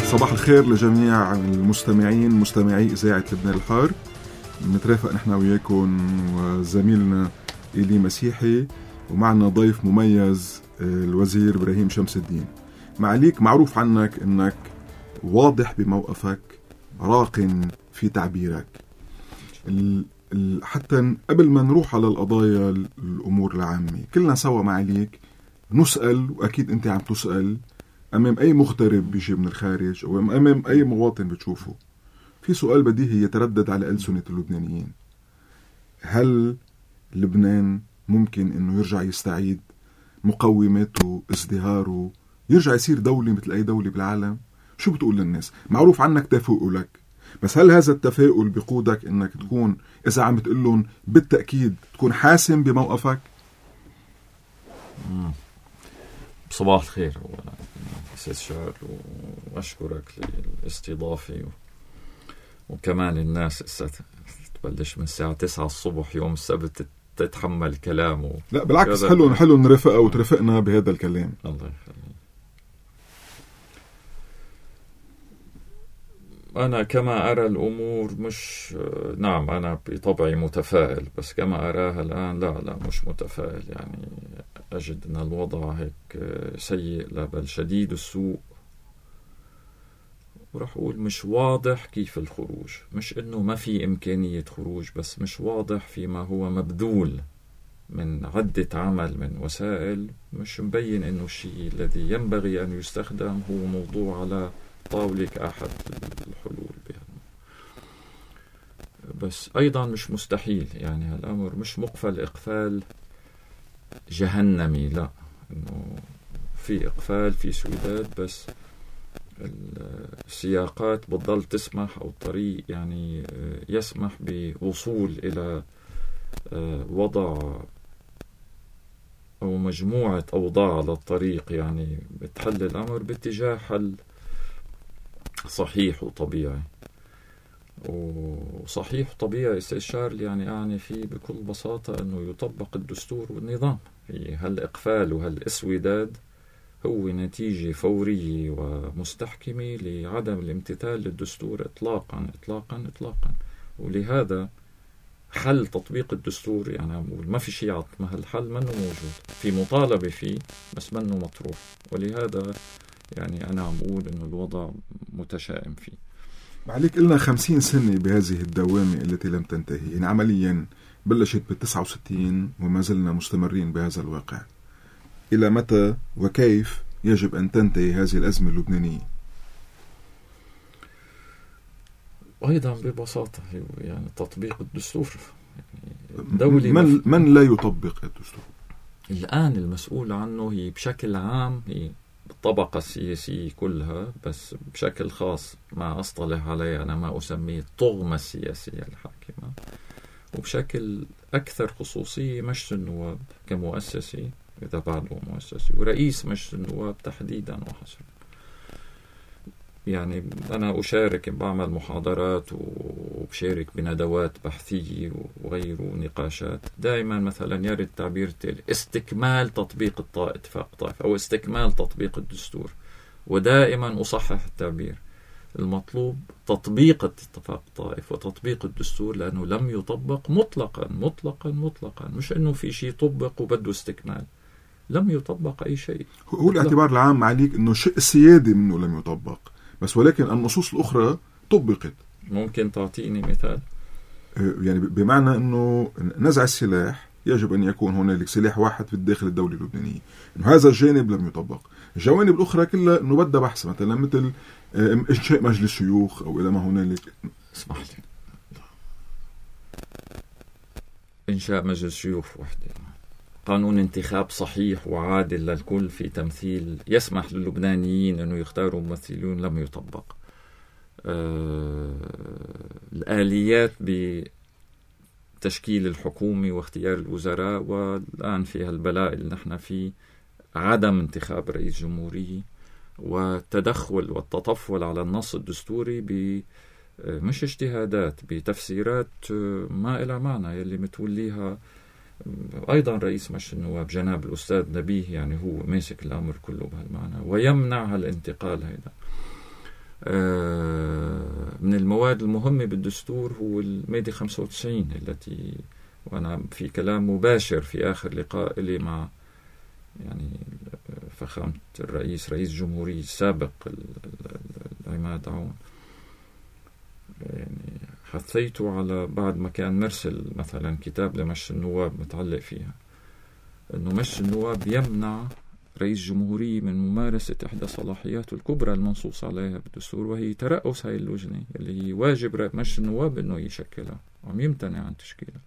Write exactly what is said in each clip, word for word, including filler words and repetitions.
صباح الخير لجميع المستمعين مستمعي إذاعة لبنان الحار. مترافق نحن وياكم وزميلنا إلي مسيحي، ومعنا ضيف مميز الوزير إبراهيم شمس الدين. معليك معروف عنك أنك واضح بموقفك، راق في تعبيرك. ال ال حتى قبل ما نروح على القضايا الأمور العامة، كلنا سوا معليك نسأل، وأكيد أنت عم تسأل أمام أي مغترب بيجي من الخارج أو أمام أي مواطن بتشوفه، في سؤال بديهي يتردد على ألسنة اللبنانيين: هل لبنان ممكن أنه يرجع يستعيد مقوماته، ازدهاره، يرجع يصير دولة مثل أي دولة بالعالم؟ شو بتقول للناس؟ معروف عنك تفاؤلك، بس هل هذا التفاؤل بيقودك أنك تكون إذا عم تقلن بالتأكيد تكون حاسم بموقفك؟ صباح الخير أستاذ شعر، وأشكرك للاستضافة، وكمان الناس تبلش من الساعة تسعة الصبح يوم السبت تتحمل كلام و... لا بالعكس، حلو حلو نرفق وترفقنا بهذا الكلام. الله يخليك. أنا كما أرى الأمور مش نعم أنا بطبعي متفائل، بس كما أراها الآن لا لا مش متفائل. يعني أجد أن الوضع هيك سيء، لا بل شديد السوء، ورح أقول مش واضح كيف الخروج. مش إنه ما في إمكانية خروج، بس مش واضح فيما هو مبذول من عدة عمل من وسائل. مش مبين إنه الشيء الذي ينبغي أن يستخدم هو موضوع على طاولة أحد الحلول بها. بس أيضا مش مستحيل، يعني الأمر مش مقفل إقفال جهنمي، لا، إنه في إقفال في سوداد، بس السياقات بتضل تسمح، أو الطريق يعني يسمح بوصول إلى وضع أو مجموعة أوضاع على الطريق يعني بتحل الأمر باتجاه حل صحيح وطبيعي. وصحيح وطبيعي أستاذ شارل يعني أعني فيه بكل بساطة أنه يطبق الدستور والنظام. هالإقفال وهالإسوداد هو نتيجة فورية ومستحكمة لعدم الامتثال للدستور إطلاقا إطلاقا إطلاقا. ولهذا حل تطبيق الدستور يعني أقول ما في شيء عطمه، الحل منه موجود، في مطالبة فيه بس منه مطروح. ولهذا يعني أنا عم أقول إنه الوضع متشائم فيه. معليك قلنا خمسين سنة بهذه الدوامة التي لم تنتهي، يعني عمليا بلشت بالتسعة وستين وما زلنا مستمرين بهذا الواقع. إلى متى وكيف يجب أن تنتهي هذه الأزمة اللبنانية؟ أيضا ببساطة يعني تطبيق الدستور. يعني من, من لا يطبق الدستور الآن؟ المسؤول عنه هي بشكل عام هي الطبقة السياسية كلها، بس بشكل خاص ما أصطلح عليه أنا ما أسميه الطغمة السياسية الحاكمة، وبشكل أكثر خصوصية مجلس النواب كمؤسسي إذا بعده مؤسسي، ورئيس مجلس النواب تحديدا وحصرا. يعني أنا أشارك بعمل محاضرات وبشارك بندوات بحثية وغيره نقاشات، دائما مثلا يرد تعبير التالي: استكمال تطبيق اتفاق طائف أو استكمال تطبيق الدستور. ودائما أصحح التعبير: المطلوب تطبيق اتفاق طائف وتطبيق الدستور، لأنه لم يطبق مطلقا مطلقا مطلقا. مش أنه في شيء طبق وبده استكمال، لم يطبق أي شيء. هو الاعتبار العام عليك أنه شيء السيادة منه لم يطبق، بس ولكن النصوص الأخرى طبقت. ممكن تعطيني مثال؟ يعني بمعنى أنه نزع السلاح يجب أن يكون هنالك سلاح واحد في الداخل الدولة اللبنانية، إنه هذا الجانب لم يطبق. الجوانب الأخرى كلها إنه بدها بحث، مثلا مثل إنشاء مجلس شيوخ أو إلى ما هنالك. اسمح لي، إنشاء مجلس شيوخ وحده، قانون انتخاب صحيح وعادل للكل في تمثيل يسمح للبنانيين أنه يختاروا ممثلون، لم يطبق. آه الآليات بتشكيل الحكومة واختيار الوزراء، والآن فيها البلاء اللي نحن فيه، عدم انتخاب رئيس جمهورية والتدخل والتطفل على النص الدستوري ب مش اجتهادات، بتفسيرات ما إلى معنى يلي متوليها أيضا رئيس مجلس النواب جناب الأستاذ نبيه، يعني هو ماسك الأمر كله بهالمعنى ويمنع هالانتقال هيدا. من المواد المهمة بالدستور هو المادة خمسة وتسعين التي، وأنا في كلام مباشر في آخر لقاء لي مع يعني فخامة الرئيس رئيس الجمهورية السابق العماد عون، يعني حثيته على بعد ما كان مرسل مثلا كتاب لمجلس النواب متعلق فيها أنه مجلس النواب يمنع رئيس جمهورية من ممارسة إحدى صلاحياته الكبرى المنصوص عليها بالدستور، وهي ترأس هاي اللجنة اللي هي واجب مجلس النواب أنه يشكلها، وعم يمتنع عن تشكيلها.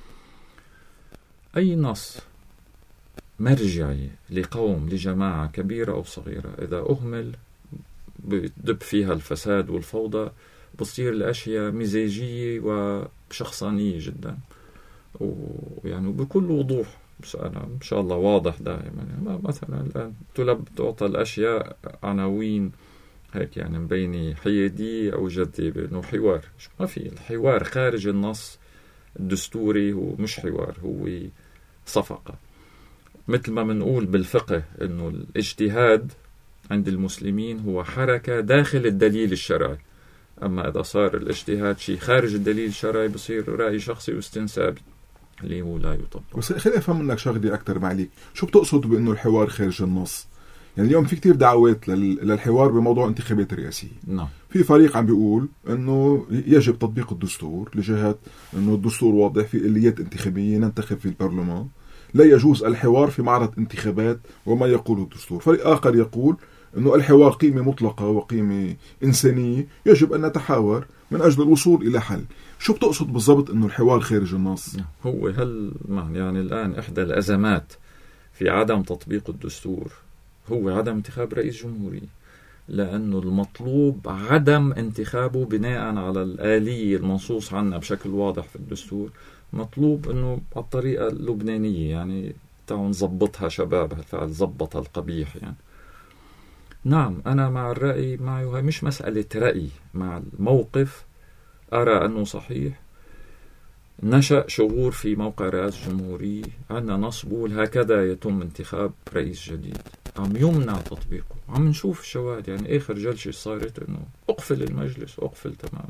أي نص مرجعي لقوم لجماعة كبيرة أو صغيرة إذا أهمل بدب فيها الفساد والفوضى، بتصير الأشياء مزاجية وشخصانية جدا، ويعني بكل وضوح. بس أنا إن شاء الله واضح دائما، يعني مثلا الآن تلب تعطى الأشياء عناوين هيك يعني مبينة حيادية أو جذابة، إنه حوار. ما في الحوار خارج النص الدستوري هو مش حوار، هو صفقة. مثل ما منقول بالفقه إنه الاجتهاد عند المسلمين هو حركة داخل الدليل الشرعي، أما إذا صار الاجتهاد شيء خارج الدليل الشرعي بصير رأي شخصي واستنسابي اللي هو لا يطبق. بس خليني أفهم منك شغلي أكتر معليك، شو بتقصد بأنه الحوار خارج النص؟ يعني اليوم في كتير دعوات للحوار بموضوع انتخابات رئاسية. نعم. في فريق عم بيقول أنه يجب تطبيق الدستور لجهة أنه الدستور واضح في آليات انتخابية ننتخب في البرلمان، لا يجوز الحوار في معرض انتخابات وما يقوله الدستور. فريق آخر يقول أنه الحوار قيمة مطلقة وقيمة إنسانية، يجب أن نتحاور من أجل الوصول إلى حل. شو بتقصد بالضبط أنه الحوار خارج النص؟ هو هل يعني الآن إحدى الأزمات في عدم تطبيق الدستور هو عدم انتخاب رئيس جمهورية، لأنه المطلوب عدم انتخابه بناء على الآلية المنصوص عنها بشكل واضح في الدستور. مطلوب أنه على الطريقة اللبنانية، يعني تعالوا نظبطها شباب، هالفعل زبط القبيح يعني. نعم أنا مع الرأي، معه مش مسألة رأي، مع الموقف أرى أنه صحيح. نشأ شعور في موقع رئاسة الجمهورية عندنا نص بقول هكذا يتم انتخاب رئيس جديد، عم يمنع تطبيقه. عم نشوف الشواهد، يعني آخر جلسة صارت أنه أقفل المجلس، أقفل تماما.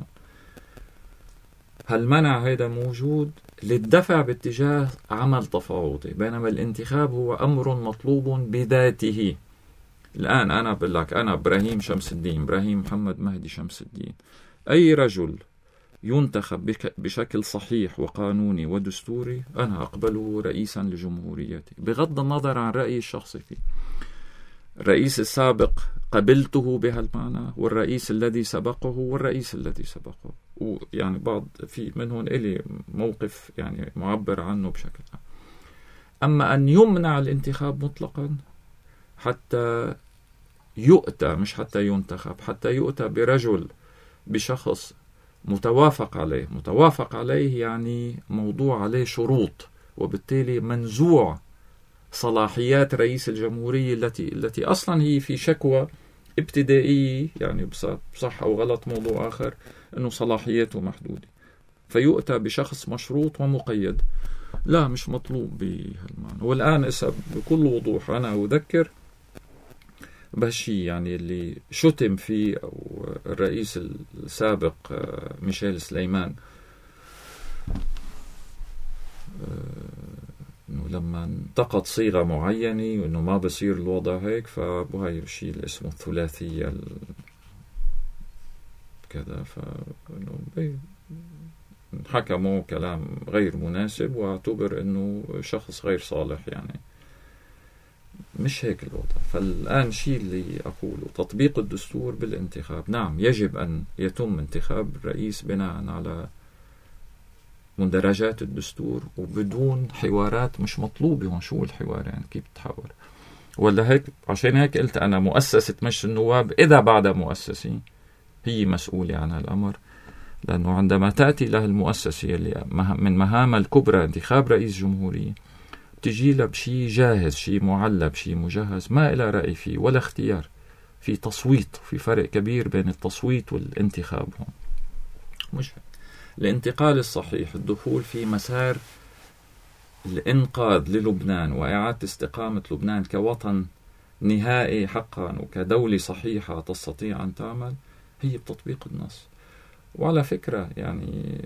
هالمنع هذا موجود للدفع باتجاه عمل تفاوضي، بينما الانتخاب هو أمر مطلوب بذاته. الآن أنا بقول لك أنا إبراهيم شمس الدين، إبراهيم محمد مهدي شمس الدين، أي رجل ينتخب بشكل صحيح وقانوني ودستوري أنا أقبله رئيسا لجمهوريتي بغض النظر عن رأيي الشخصي فيه. الرئيس السابق قبلته بهالمعنى، والرئيس الذي سبقه والرئيس الذي سبقه، ويعني بعض في منهم إلي موقف يعني معبر عنه بشكل عام. أما أن يمنع الانتخاب مطلقا حتى يؤتى، مش حتى ينتخب، حتى يؤتى برجل بشخص متوافق عليه. متوافق عليه يعني موضوع عليه شروط، وبالتالي منزوع صلاحيات رئيس الجمهورية التي التي أصلا هي في شكوى ابتدائية، يعني بصح أو غلط موضوع آخر، أنه صلاحياته محدودة، فيؤتى بشخص مشروط ومقيد. لا مش مطلوب بهالمعنى. والآن إسا بكل وضوح أنا أذكر بهالشي يعني اللي شتم فيه أو الرئيس السابق ميشيل سليمان، إنه لما انتقد صيغة معينة وإنه ما بصير الوضع هيك، فبهاي الشيء اللي اسمه الثلاثية كذا، فإنه حكموا كلام غير مناسب واعتبر إنه شخص غير صالح. يعني مش هيك الوضع. فالآن شيء اللي أقوله تطبيق الدستور بالانتخاب. نعم يجب أن يتم انتخاب الرئيس بناء على مندرجات الدستور وبدون حوارات مش مطلوبة. هون شو الحوار يعني؟ كيف تحاور؟ ولا هيك عشان هيك قلت أنا مؤسسة مجلس النواب إذا بعد مؤسسة هي مسؤولة عن هالأمر، لأنه عندما تأتي لها المؤسسة اللي من مهامها الكبرى انتخاب رئيس جمهورية تجي لها بشي جاهز، شي معلب، شي مجهز، ما إلى رأي فيه ولا اختيار، في تصويت. في فرق كبير بين التصويت والانتخاب. هون مش الانتقال الصحيح، الدخول في مسار الإنقاذ للبنان وإعادة استقامة لبنان كوطن نهائي حقا وكدولة صحيحة تستطيع أن تعمل، هي بتطبيق النص. وعلى فكرة يعني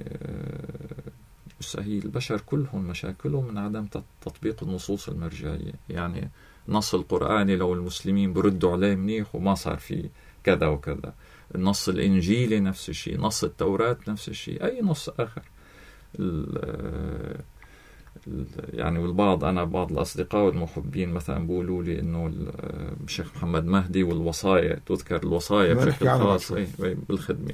هي البشر كلهم مشاكلهم من عدم تطبيق النصوص المرجعية. يعني النص القرآني لو المسلمين بردوا عليه منيح وما صار فيه كذا وكذا. النص الإنجيلي نفس الشيء، نص التوراة نفس الشيء، أي نص آخر. يعني والبعض أنا بعض الأصدقاء والمحبين مثلا بيقولوا لي إنه الشيخ محمد مهدي والوصايا، تذكر الوصايا بشكل خاص بالخدمة،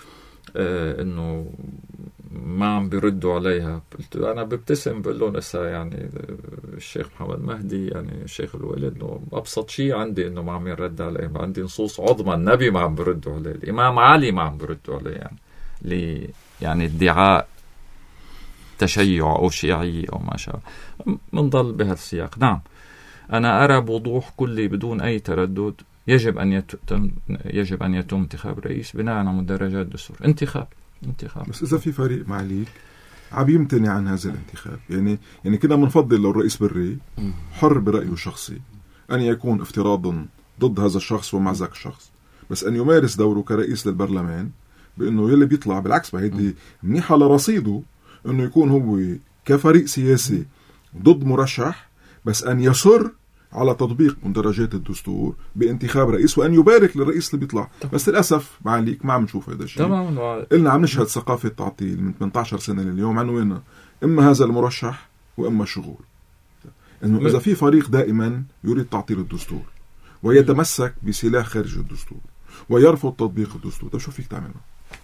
آه إنه ما عم بيردوا عليها. قلت أنا ببتسم بقول لهم إسا يعني الشيخ محمد مهدي يعني الشيخ الولد إنه أبسط شيء عندي إنه ما عم يرد عليه، عندي نصوص عظمى النبي ما عم بيردوا عليه، الإمام علي ما عم بيردوا عليه، يعني لي يعني ادعاء تشيع أو شيعي أو ما شابه. منضل بهالسياق. نعم أنا أرى بوضوح كلي بدون أي تردد يجب أن يتم يجب أن يتم انتخاب رئيس بناء على مدرجات الدستور. انتخاب انتخاب بس إذا في فريق معليك عم يمتنع عن هذا الانتخاب، يعني يعني كنا بنفضل لو الرئيس بري حر برأيه الشخصي أن يكون افتراضا ضد هذا الشخص ومع ذاك الشخص، بس أن يمارس دوره كرئيس للبرلمان بأنه يلي بيطلع بالعكس ما هيدي منيحة لرصيده أنه يكون هو كفريق سياسي ضد مرشح، بس أن يصر على تطبيق مدرجات الدستور بانتخاب رئيس وأن يبارك للرئيس اللي بيطلع. بس للأسف معليك ما عم نشوف هذا الشيء. تمام. إلنا عم نشهد ثقافة تعطيل من ثمانية عشر سنة لليوم عنوانها إما هذا المرشح وإما الشغول. إنه إذا في فريق دائما يريد تعطيل الدستور ويتمسك بسلاح خارج الدستور ويرفض تطبيق الدستور، طيب شو فيك تعمله؟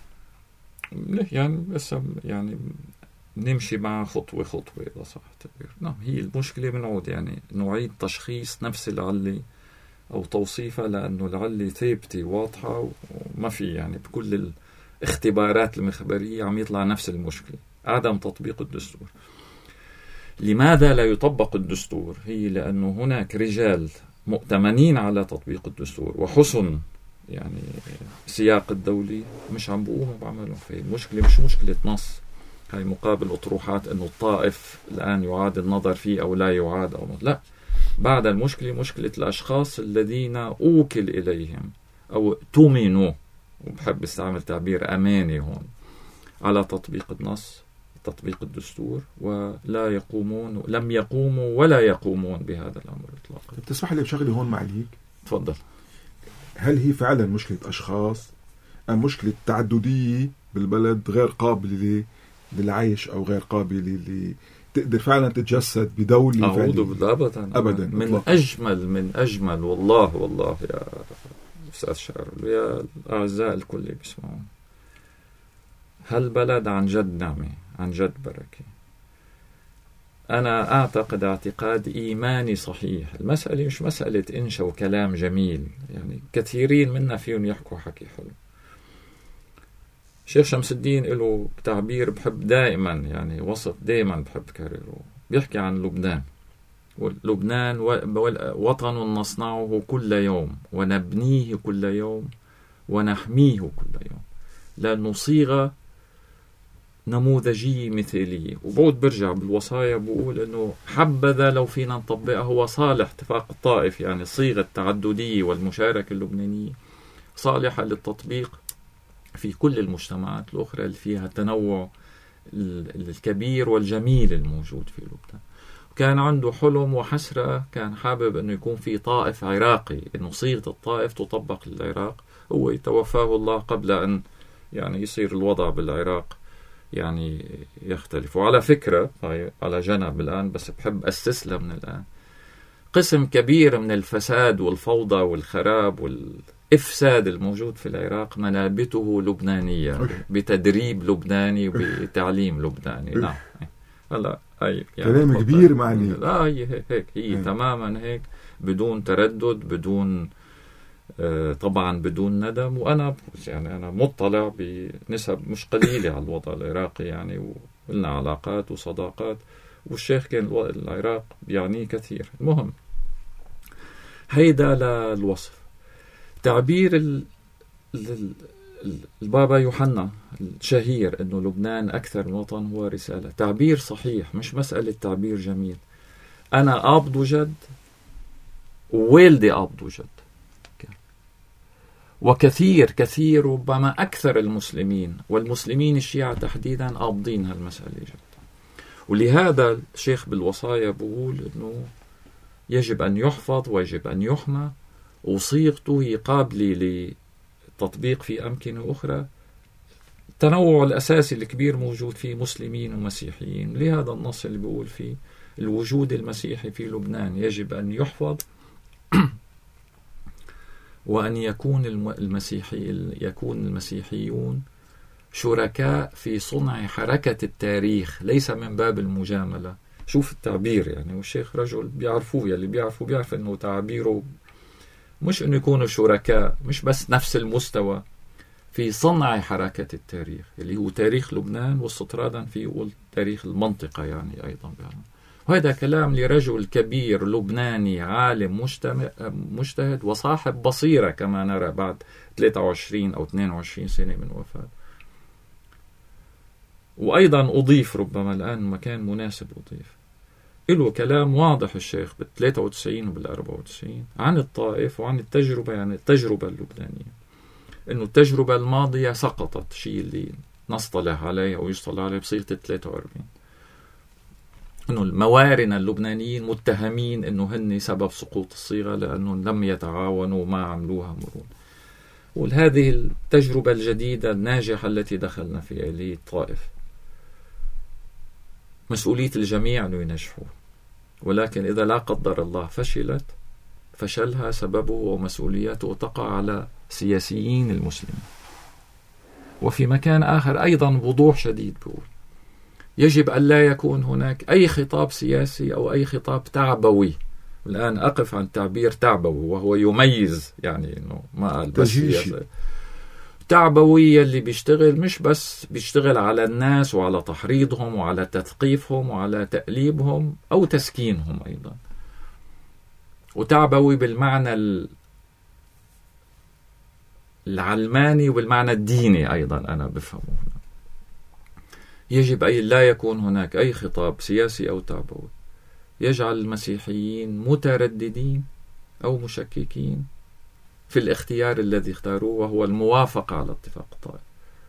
يعني بس يعني نمشي مع خطوة خطوة إذا صح التعبير. نعم هي المشكلة بنعود يعني نعيد تشخيص نفس العلة أو توصيفها، لأنه العلة ثابتة واضحة وما في يعني بكل الاختبارات المخبرية عم يطلع نفس المشكلة، عدم تطبيق الدستور. لماذا لا يطبق الدستور؟ هي لأنه هناك رجال مؤتمنين على تطبيق الدستور وحسن يعني سياق الدولي مش عم بقوموا بعملهم. في المشكلة مش مشكلة نص، هاي مقابل أطروحات أنه الطائف الآن يعاد النظر فيه أو لا يعاد أو لا. بعد المشكلة مشكلة الأشخاص الذين أوكل إليهم أو تؤمنوا، وبحب استعمل تعبير أماني هون، على تطبيق النص تطبيق الدستور ولا يقومون لم يقوموا ولا يقومون بهذا الأمر إطلاقا. تسمح لي بشغلي هون معليك؟ تفضل. هل هي فعلا مشكلة أشخاص أم مشكلة تعددية بالبلد غير قابلة للعيش أو غير قابلة اللي تقدر فعلا تتجسد بدولة؟ أعوذ بالله أبدا أبدا. من أطلقا. أجمل من أجمل والله والله يا أستاذ شارل ويا الأعزاء الكل بيسمعون، هالبلد عن جد نعمة عن جد بركة. أنا أعتقد اعتقاد إيماني صحيح. المسألة مش مسألة إنشاء وكلام جميل، يعني كثيرين منا فيهم يحكوا حكي حلو. شيخ شمس الدين له تعبير بحب دائما يعني وصف دائما بحب كرره، بيحكي عن لبنان. لبنان وطن نصنعه كل يوم ونبنيه كل يوم ونحميه كل يوم، لأنه صيغة نموذجية مثالية. وبعود برجع بالوصايا بقول أنه حبذا لو فينا نطبقها، هو صالح اتفاق الطائف، يعني صيغة التعددية والمشاركة اللبنانية صالحة للتطبيق في كل المجتمعات الأخرى اللي فيها التنوع الكبير والجميل الموجود في لبنان. وكان عنده حلم وحسرة، كان حابب أنه يكون في طائف عراقي، أنه صيغة الطائف تطبق للعراق. هو توفاه الله قبل أن يعني يصير الوضع بالعراق يعني يختلف. وعلى فكرة على جنب الآن بس بحب أستسلم من الآن، قسم كبير من الفساد والفوضى والخراب والإفساد الموجود في العراق منابته لبنانية، بتدريب لبناني وبتعليم لبناني. نعم هلا أي يعني كلام كبير معني. لا هي هيك هيك هي هي. تماما هيك بدون تردد بدون آه طبعا بدون ندم. وأنا يعني أنا مطلع بنسب مش قليلة على الوضع العراقي يعني، وقلنا علاقات وصداقات، والشيخ كان العراق يعني كثير. المهم هيدا للوصف. تعبير ال ال البابا يوحنا الشهير أنه لبنان أكثر وطن هو رسالة، تعبير صحيح، مش مسألة تعبير جميل. أنا أبدو جد ووالدي أبدو جد، وكثير كثير ربما أكثر المسلمين والمسلمين الشيعة تحديدا قابضين هالمسألة جدا. ولهذا الشيخ بالوصايا بقول أنه يجب أن يحفظ ويجب أن يحمى، وصيغته هي قابلة للتطبيق في أمكنة أخرى. التنوع الأساسي الكبير موجود فيه مسلمين ومسيحيين، لهذا النص اللي بيقول فيه الوجود المسيحي في لبنان يجب أن يحفظ وأن يكون المسيحي يكون المسيحيون شركاء في صنع حركة التاريخ، ليس من باب المجاملة. شوف التعبير يعني، والشيخ رجل بيعرفوه، يلي بيعرفوا بيعرف أنه تعبيره مش أنه يكونوا شركاء، مش بس نفس المستوى في صنع حركة التاريخ اللي هو تاريخ لبنان، واستطرادا في يقول تاريخ المنطقة يعني أيضا يعني. وهذا كلام لرجل كبير لبناني عالم مجتهد وصاحب بصيرة كما نرى بعد ثلاثة وعشرين أو اثنين وعشرين سنة من وفاة. وأيضا أضيف ربما الآن مكان مناسب أضيف له كلام واضح الشيخ بال ثلاثة وتسعين وبال أربعة وتسعين عن الطائف وعن التجربة، يعني التجربة اللبنانية، إنه التجربة الماضية سقطت، شيء اللي نصطلح عليه أو يصطلح عليه بصيغة ثلاثة وأربعين، إنه الموارنة اللبنانيين متهمين إنه هن سبب سقوط الصيغة لأنهم لم يتعاونوا وما عملوها مرون. وهذه التجربة الجديدة الناجحة التي دخلنا فيها اللي هي الطائف، مسؤولية الجميع أنه ينجحوا، ولكن إذا لا قدر الله فشلت، فشلها سببه ومسؤوليته تقع على سياسيين المسلمين. وفي مكان آخر أيضا بوضوح شديد بقول يجب أن لا يكون هناك أي خطاب سياسي أو أي خطاب تعبوي. الآن أقف عن تعبير تعبوي وهو يميز، يعني إنه ما قال بس سياسي، تعبوي اللي بيشتغل مش بس بيشتغل على الناس وعلى تحريضهم وعلى تثقيفهم وعلى تأليبهم أو تسكينهم أيضا، وتعبوي بالمعنى العلماني وبالمعنى الديني أيضا أنا بفهمه هنا. يجب أن لا يكون هناك أي خطاب سياسي أو تعبوي يجعل المسيحيين مترددين أو مشككين في الاختيار الذي اختاروه، وهو الموافقة على اتفاق الطائف.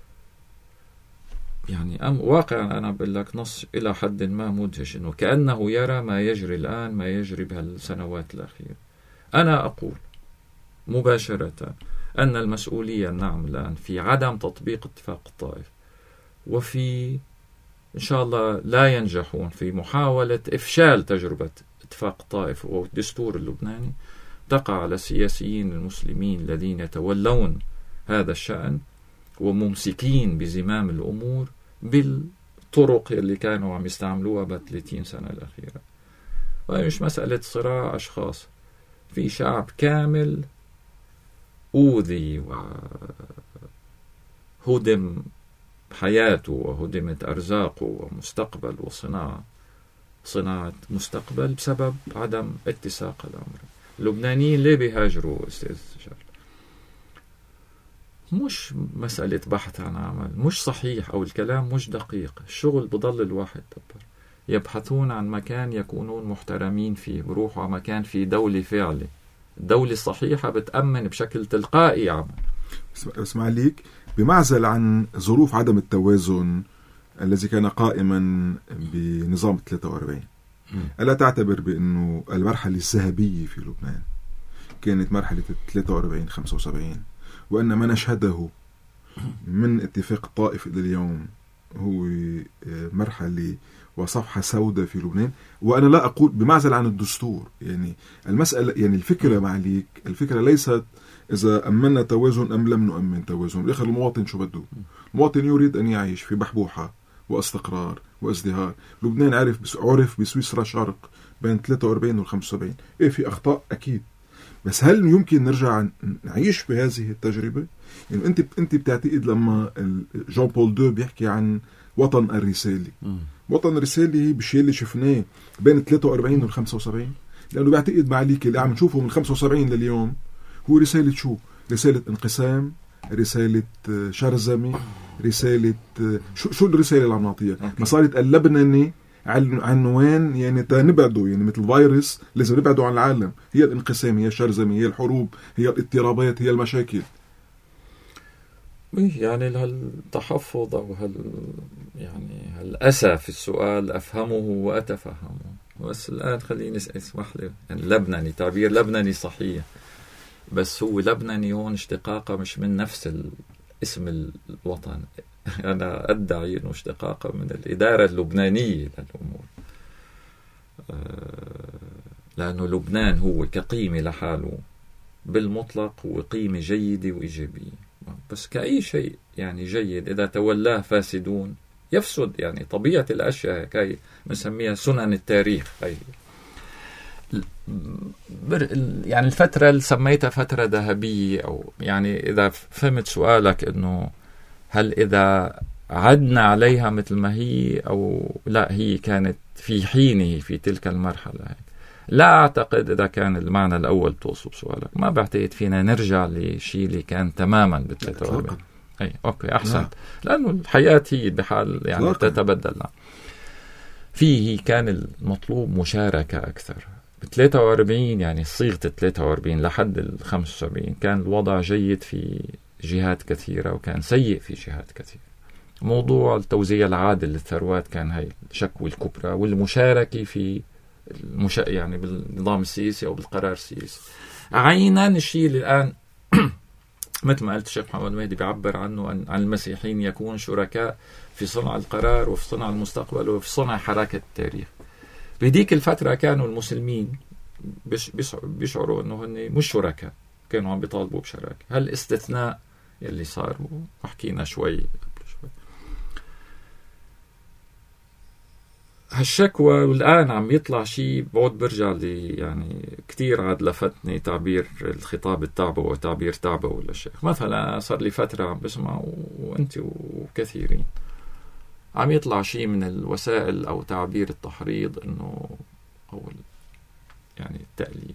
يعني أم واقعا أنا بقول لك نص إلى حد ما مدهش، إنه كأنه يرى ما يجري الآن، ما يجري بهالسنوات الأخيرة. أنا أقول مباشرة أن المسؤولية نعم الآن في عدم تطبيق اتفاق الطائف، وفي إن شاء الله لا ينجحون في محاولة إفشال تجربة اتفاق الطائف والدستور اللبناني، تقع على السياسيين المسلمين الذين يتولون هذا الشأن وممسكين بزمام الأمور بالطرق اللي كانوا عم يستعملوها بثلاثين سنة الأخيرة. وهي مش مسألة صراع أشخاص، في شعب كامل أوذي وهدم حياته وهدمت أرزاقه ومستقبل وصناعة صناعة مستقبل بسبب عدم اتساق الأمر. اللبنانيين ليه بيهاجروا أستاذ شارل؟ مش مسألة بحث عن عمل، مش صحيح أو الكلام مش دقيق، الشغل بضل الواحد دبر. يبحثون عن مكان يكونون محترمين فيه، بروحوا على مكان فيه دولة فعلي. الدولة الصحيحة بتأمن بشكل تلقائي عمل. اسمع ليك، بمعزل عن ظروف عدم التوازن الذي كان قائما بنظام ثلاثة وأربعين، ألا تعتبر بأنه المرحلة الذهبية في لبنان كانت مرحلة ثلاثة وأربعين خمسة وسبعين، وأن ما نشهده من اتفاق الطائف إلى اليوم هو مرحلة وصفحة سوداء في لبنان؟ وأنا لا أقول بمعزل عن الدستور، يعني المسألة يعني الفكرة معليك، الفكرة ليست إذا أمنا توازن أم لم نؤمن توازن. بالآخر المواطن شو بده؟ المواطن يريد أن يعيش في بحبوحة واستقرار وازدهار. لبنان عرف بس عرف بسويسرا شرق بين ثلاثة وأربعين وخمسة وسبعين، إيه في أخطاء أكيد، بس هل يمكن نرجع نعيش بهذه التجربة؟ يعني أنت أنت بتعتقد لما جون بول دو بيحكي عن وطن الرسالة، وطن الرسالة هي بالشيء اللي شفناه بين ثلاثة وأربعين وخمسة وسبعين، لأنه بيعتقد معليك اللي عم نشوفه من خمسة وسبعين لليوم هو رسالة شو؟ رسالة انقسام، رسالة شرذمة، رسالة شو شو الرسالة اللي عم نعطيها؟ مسارة اللبناني عنوان يعني تنبعده، يعني مثل فيروس لازم نبعده عن العالم، هي الانقسام، هي الشرذمة، هي الحروب، هي الاضطرابات، هي المشاكل. يعني هالتحفظ أو هال يعني هالأسى في السؤال أفهمه وأتفهمه. بس الآن خليني اسمح لي، يعني لبناني، تعبير لبناني صحيح، بس هو لبناني هون اشتقاقه مش من نفس اسم الوطن. أنا أدعي أنه اشتقاقه من الإدارة اللبنانية للأمور، لأنه لبنان هو كقيمة لحاله بالمطلق هو قيمة جيدة وإيجابية، بس كأي شيء يعني جيد إذا تولاه فاسدون يفسد. يعني طبيعة الأشياء كي نسميها سنن التاريخ. هي يعني الفترة اللي سميتها فترة ذهبية، أو يعني إذا فهمت سؤالك أنه هل إذا عدنا عليها مثل ما هي أو لا، هي كانت في حينه في تلك المرحلة. لا أعتقد إذا كان المعنى الأول توصف سؤالك، ما بعتقد فينا نرجع لشيء اللي كان تماما بالثلاثة وأربعين. أي أوكي أحسنت، لأنه الحياة هي بحال يعني تتبدل. فيه كان المطلوب مشاركة أكثر. بثلاثة وأربعين يعني صيغة ثلاثة وأربعين لحد الخمسة وسبعين كان الوضع جيد في جهات كثيرة وكان سيء في جهات كثيرة. موضوع التوزيع العادل للثروات كان هاي الشكوى الكبرى، والمشاركة في المش... يعني بالنظام السياسي أو بالقرار السياسي. عينا الشيء اللي الآن مثل ما قلت الشيخ محمد مهدي بيعبر عنه عن المسيحيين يكون شركاء في صنع القرار وفي صنع المستقبل وفي صنع حركة التاريخ. بهديك الفترة كانوا المسلمين بيشعروا أنه هن مش شركاء، كانوا عم بيطالبوا بشراكة. هالاستثناء يلي صار وحكينا شوي قبل شوي هالشكوى، والآن عم يطلع شيء بعد برجع لي يعني كتير عاد لفتني تعبير الخطاب التعبوي وتعبير تعبوي للشيخ. مثلا صار لي فترة عم بسمع وأنت وكثيرين عم يطلع شيء من الوسائل أو تعبير التحريض إنه أو يعني التأليف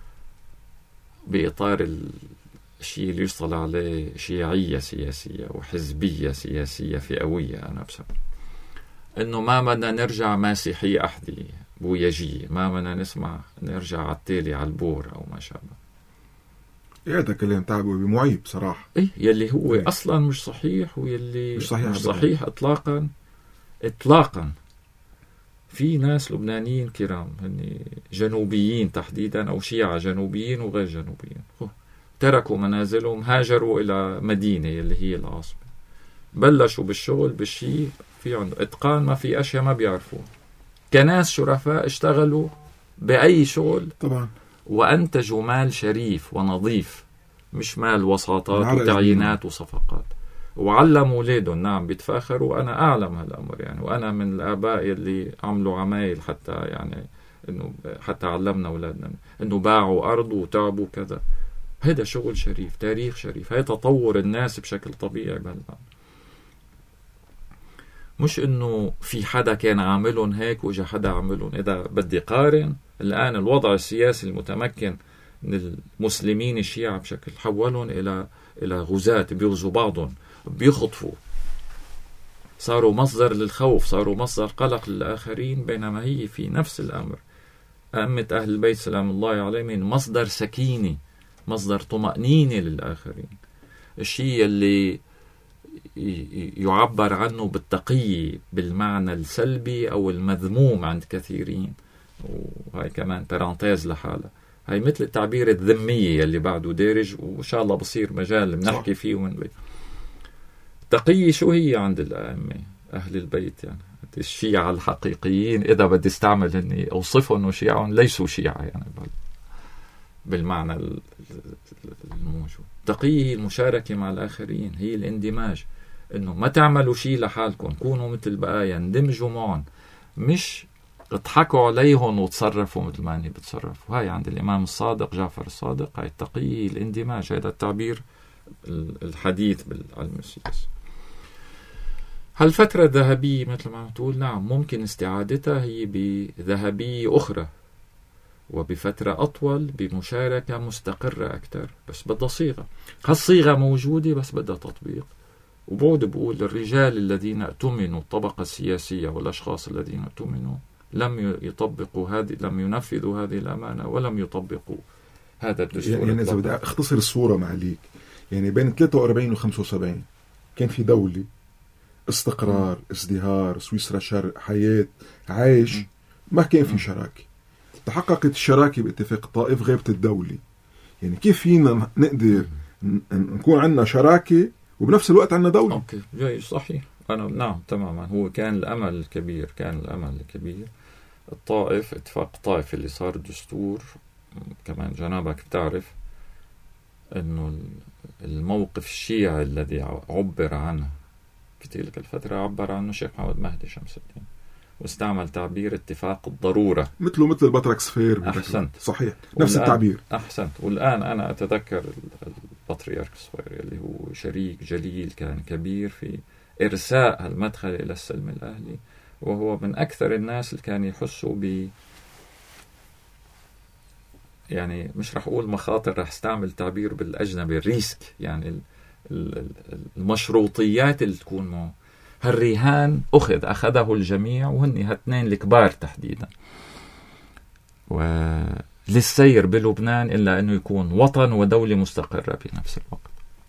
بإطار الشيء اللي يصطلح عليه شيعية سياسية وحزبية سياسية فئوية. أنا بسمع إنه ما بدنا نرجع مسيحية أحدية بوياجية، ما بدنا نسمع نرجع على التالي على البور أو ما شابه. هذا كلام تعبوي معيب صراحة. إيه يلي هو إيه؟ أصلا مش صحيح، ويلي مش صحيح, مش صحيح إطلاقا إطلاقا. في ناس لبنانيين كرام هن جنوبيين تحديدا أو شيعة جنوبيين وغير جنوبيين تركوا منازلهم، هاجروا إلى مدينة اللي هي العاصمة، بلشوا بالشغل بالشيء في عنده إتقان، ما في أشياء ما بيعرفوه. كناس شرفاء اشتغلوا بأي شغل طبعا وأنتجوا مال شريف ونظيف، مش مال وساطات وتعيينات وصفقات، وعلموا أولادهم. نعم بيتفاخروا، وأنا أعلم هالأمر يعني، وأنا من الآباء اللي عملوا عمايل حتى يعني إنه حتى علمنا أولادنا إنه باعوا أرض وتعبوا كذا. هذا شغل شريف، تاريخ شريف، هي تطور الناس بشكل طبيعي بهالمعنى. مش إنه في حدا كان عاملهم هيك وإجا حدا عاملهم. إذا بدي قارن الآن الوضع السياسي المتمكن من المسلمين الشيعة بشكل حولهم إلى إلى غزاة بيغزوا بعضهم، بيخطفوا، صاروا مصدر للخوف، صاروا مصدر قلق للآخرين، بينما هي في نفس الأمر أئمة أهل البيت سلام الله عليهم مصدر سكينة، مصدر طمأنينة للآخرين. الشيء اللي يعبر عنه بالتقية بالمعنى السلبي أو المذموم عند كثيرين، وهي كمان بارانتيز لحالة، هاي مثل التعبير الذمية اللي بعده دارج وإن شاء الله بصير مجال بنحكي فيه ونبي. التقية شو هي عند الأئمة أهل البيت؟ يعني الشيعة الحقيقيين إذا بدي استعمل إني أوصفهم إنه شيعة ليسوا شيعة يعني بالمعنى الموجود. تقية المشاركة مع الآخرين، هي الاندماج، إنه ما تعملوا شيء لحالكم، كونوا مثل بقايا، اندمجوا معهم، مش اضحكوا عليهم وتصرفوا مثل ما اني بتصرفوا. هاي عند الإمام الصادق جعفر الصادق، هاي التقية الاندماج، هذا التعبير الحديث بالعلم السياسي. هالفترة الذهبية مثل ما تقول نعم ممكن استعادتها هي بذهبية أخرى وبفترة أطول بمشاركة مستقرة أكثر، بس بدها صيغة. هالصيغة موجودة بس بدها تطبيق. وبعد بقول الرجال الذين اؤتمنوا الطبقة السياسية والأشخاص الذين اؤتمنوا لم يطبقوا هذه، لم ينفذوا هذه الأمانة ولم يطبقوا هذا الدستور. يعني إذا بدي أختصر الصورة معليك، يعني بين ثلاثة وأربعين و خمسة وسبعين كان في دولة، استقرار، ازدهار، سويسرا شرق، حياة، عايش، ما كان في شراكة. تحققت الشراكة باتفاق الطائف، غابت الدولة. يعني كيف فينا نقدر نكون عندنا شراكة وبنفس الوقت عندنا دولة؟ أوكي، جاي صحيح. أنا نعم تماما، هو كان الأمل الكبير، كان الأمل الكبير الطائف، اتفاق الطائف اللي صار دستور. كمان جنابك بتعرف أنه الموقف الشيعي الذي عبر عنه في تلك الفترة عبر عنه شيخ محمد مهدي شمس الدين، واستعمل تعبير اتفاق الضرورة، مثله مثل البطرك صفير. أحسنت، صحيح، نفس التعبير. أحسنت. والآن أنا أتذكر البطريرك صفير اللي هو شريك جليل، كان كبير في إرساء المدخل إلى السلم الأهلي، وهو من أكثر الناس اللي كان يحسوا ب يعني مش رح أقول مخاطر، رح استعمل تعبير بالأجنبي، الريسك، يعني المشروطيات اللي تكون معه. هالرهان أخذ أخذه الجميع، وهن هاتنين الكبار تحديدا، وللسير بلبنان إلا أنه يكون وطن ودولة مستقرة بنفس الوقت.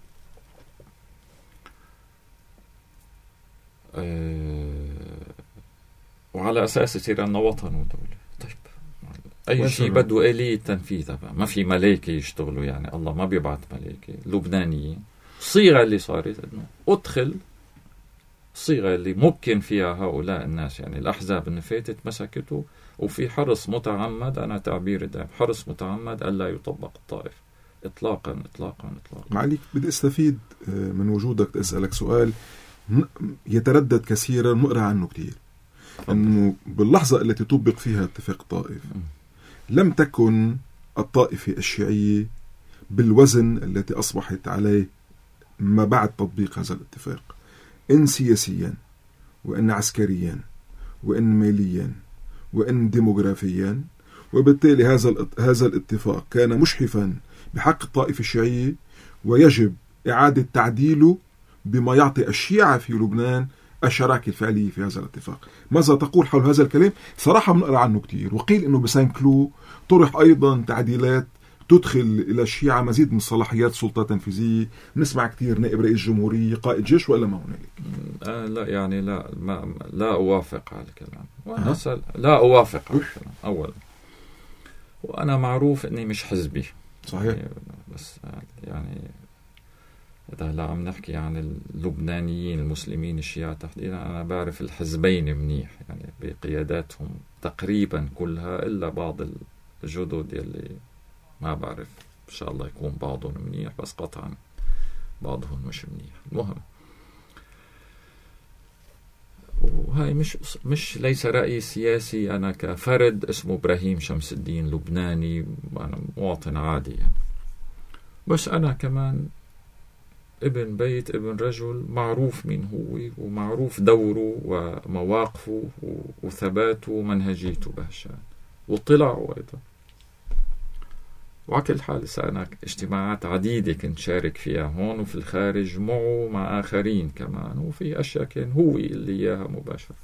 أه وعلى أساس يصير عندنا وطن ودولة. طيب أي شيء بده آلية تنفيذها، ما في ملايكة يشتغلوا، يعني الله ما بيبعث ملايكة لبنانيين. الصيغة اللي صارت أنه أدخل الصيغة اللي ممكن فيها هؤلاء الناس، يعني الأحزاب اللي فاتت مسكته، وفي حرص متعمد، أنا تعبير دائم حرص متعمد ألا يطبق الطائف إطلاقا إطلاقا إطلاقا. معليك بدي أستفيد من وجودك أسألك سؤال يتردد كثيرا، نقرأ عنه كثير، أنه باللحظة التي طبق فيها اتفاق الطائف لم تكن الطائفة الشيعية بالوزن التي أصبحت عليه ما بعد تطبيق هذا الاتفاق، إن سياسيا وإن عسكريا وإن ماليا وإن ديموغرافيا. وبالتالي هذا هذا الاتفاق كان مشحفا بحق الطائفة الشيعية، ويجب إعادة تعديله بما يعطي الشيعة في لبنان الشراكة الفعلية في هذا الاتفاق. ماذا تقول حول هذا الكلام؟ صراحة بنقرأ عنه كتير، وقيل إنه بسان كلو طرح أيضا تعديلات تدخل إلى الشيعة مزيد من صلاحيات سلطة تنفيذية. نسمع كتير نائب رئيس جمهورية، قائد جيش، ولا ما هنالك؟ آه لا يعني لا ما لا أوافق على الكلام، وأنا لا أوافق على الكلام أولا، وأنا معروف إني مش حزبي. صحيح. يعني بس يعني إذا لا عم نحكي عن اللبنانيين المسلمين الشيعة تحديدا، أنا بعرف الحزبين منيح، يعني بقياداتهم تقريبا كلها، إلا بعض الجدد يلي ما بعرف، إن شاء الله يكون بعضهم منيح، بس قطعا بعضهم مش منيح. المهم، وهاي مش مش ليس رأي سياسي، أنا كفرد اسمه إبراهيم شمس الدين لبناني، أنا مواطن عادي يعني. بس أنا كمان ابن بيت، ابن رجل معروف مين هو، ومعروف دوره ومواقفه وثباته ومنهجيته بهالشان، وطلعوا أيضا. وعلى كل حال أنا اجتماعات عديدة كنت شارك فيها هون وفي الخارج معه مع آخرين كمان، وفي أشياء كان هو اللي إياها مباشرة.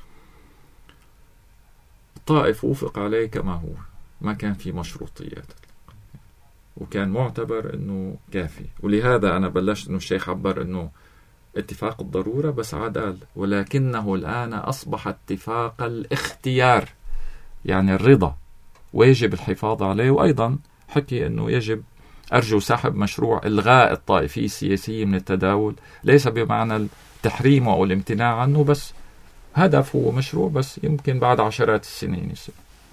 الطائف وفق عليه كما هو، ما كان في مشروطيات، وكان معتبر أنه كافي. ولهذا أنا بلشت أنه الشيخ عبر أنه اتفاق الضرورة، بس عاد قال ولكنه الآن أصبح اتفاق الاختيار، يعني الرضا، ويجب الحفاظ عليه. وأيضا حكي أنه يجب أرجو سحب مشروع إلغاء الطائفية السياسية من التداول، ليس بمعنى التحريم أو الامتناع عنه، بس هدف هو مشروع، بس يمكن بعد عشرات السنين يصير.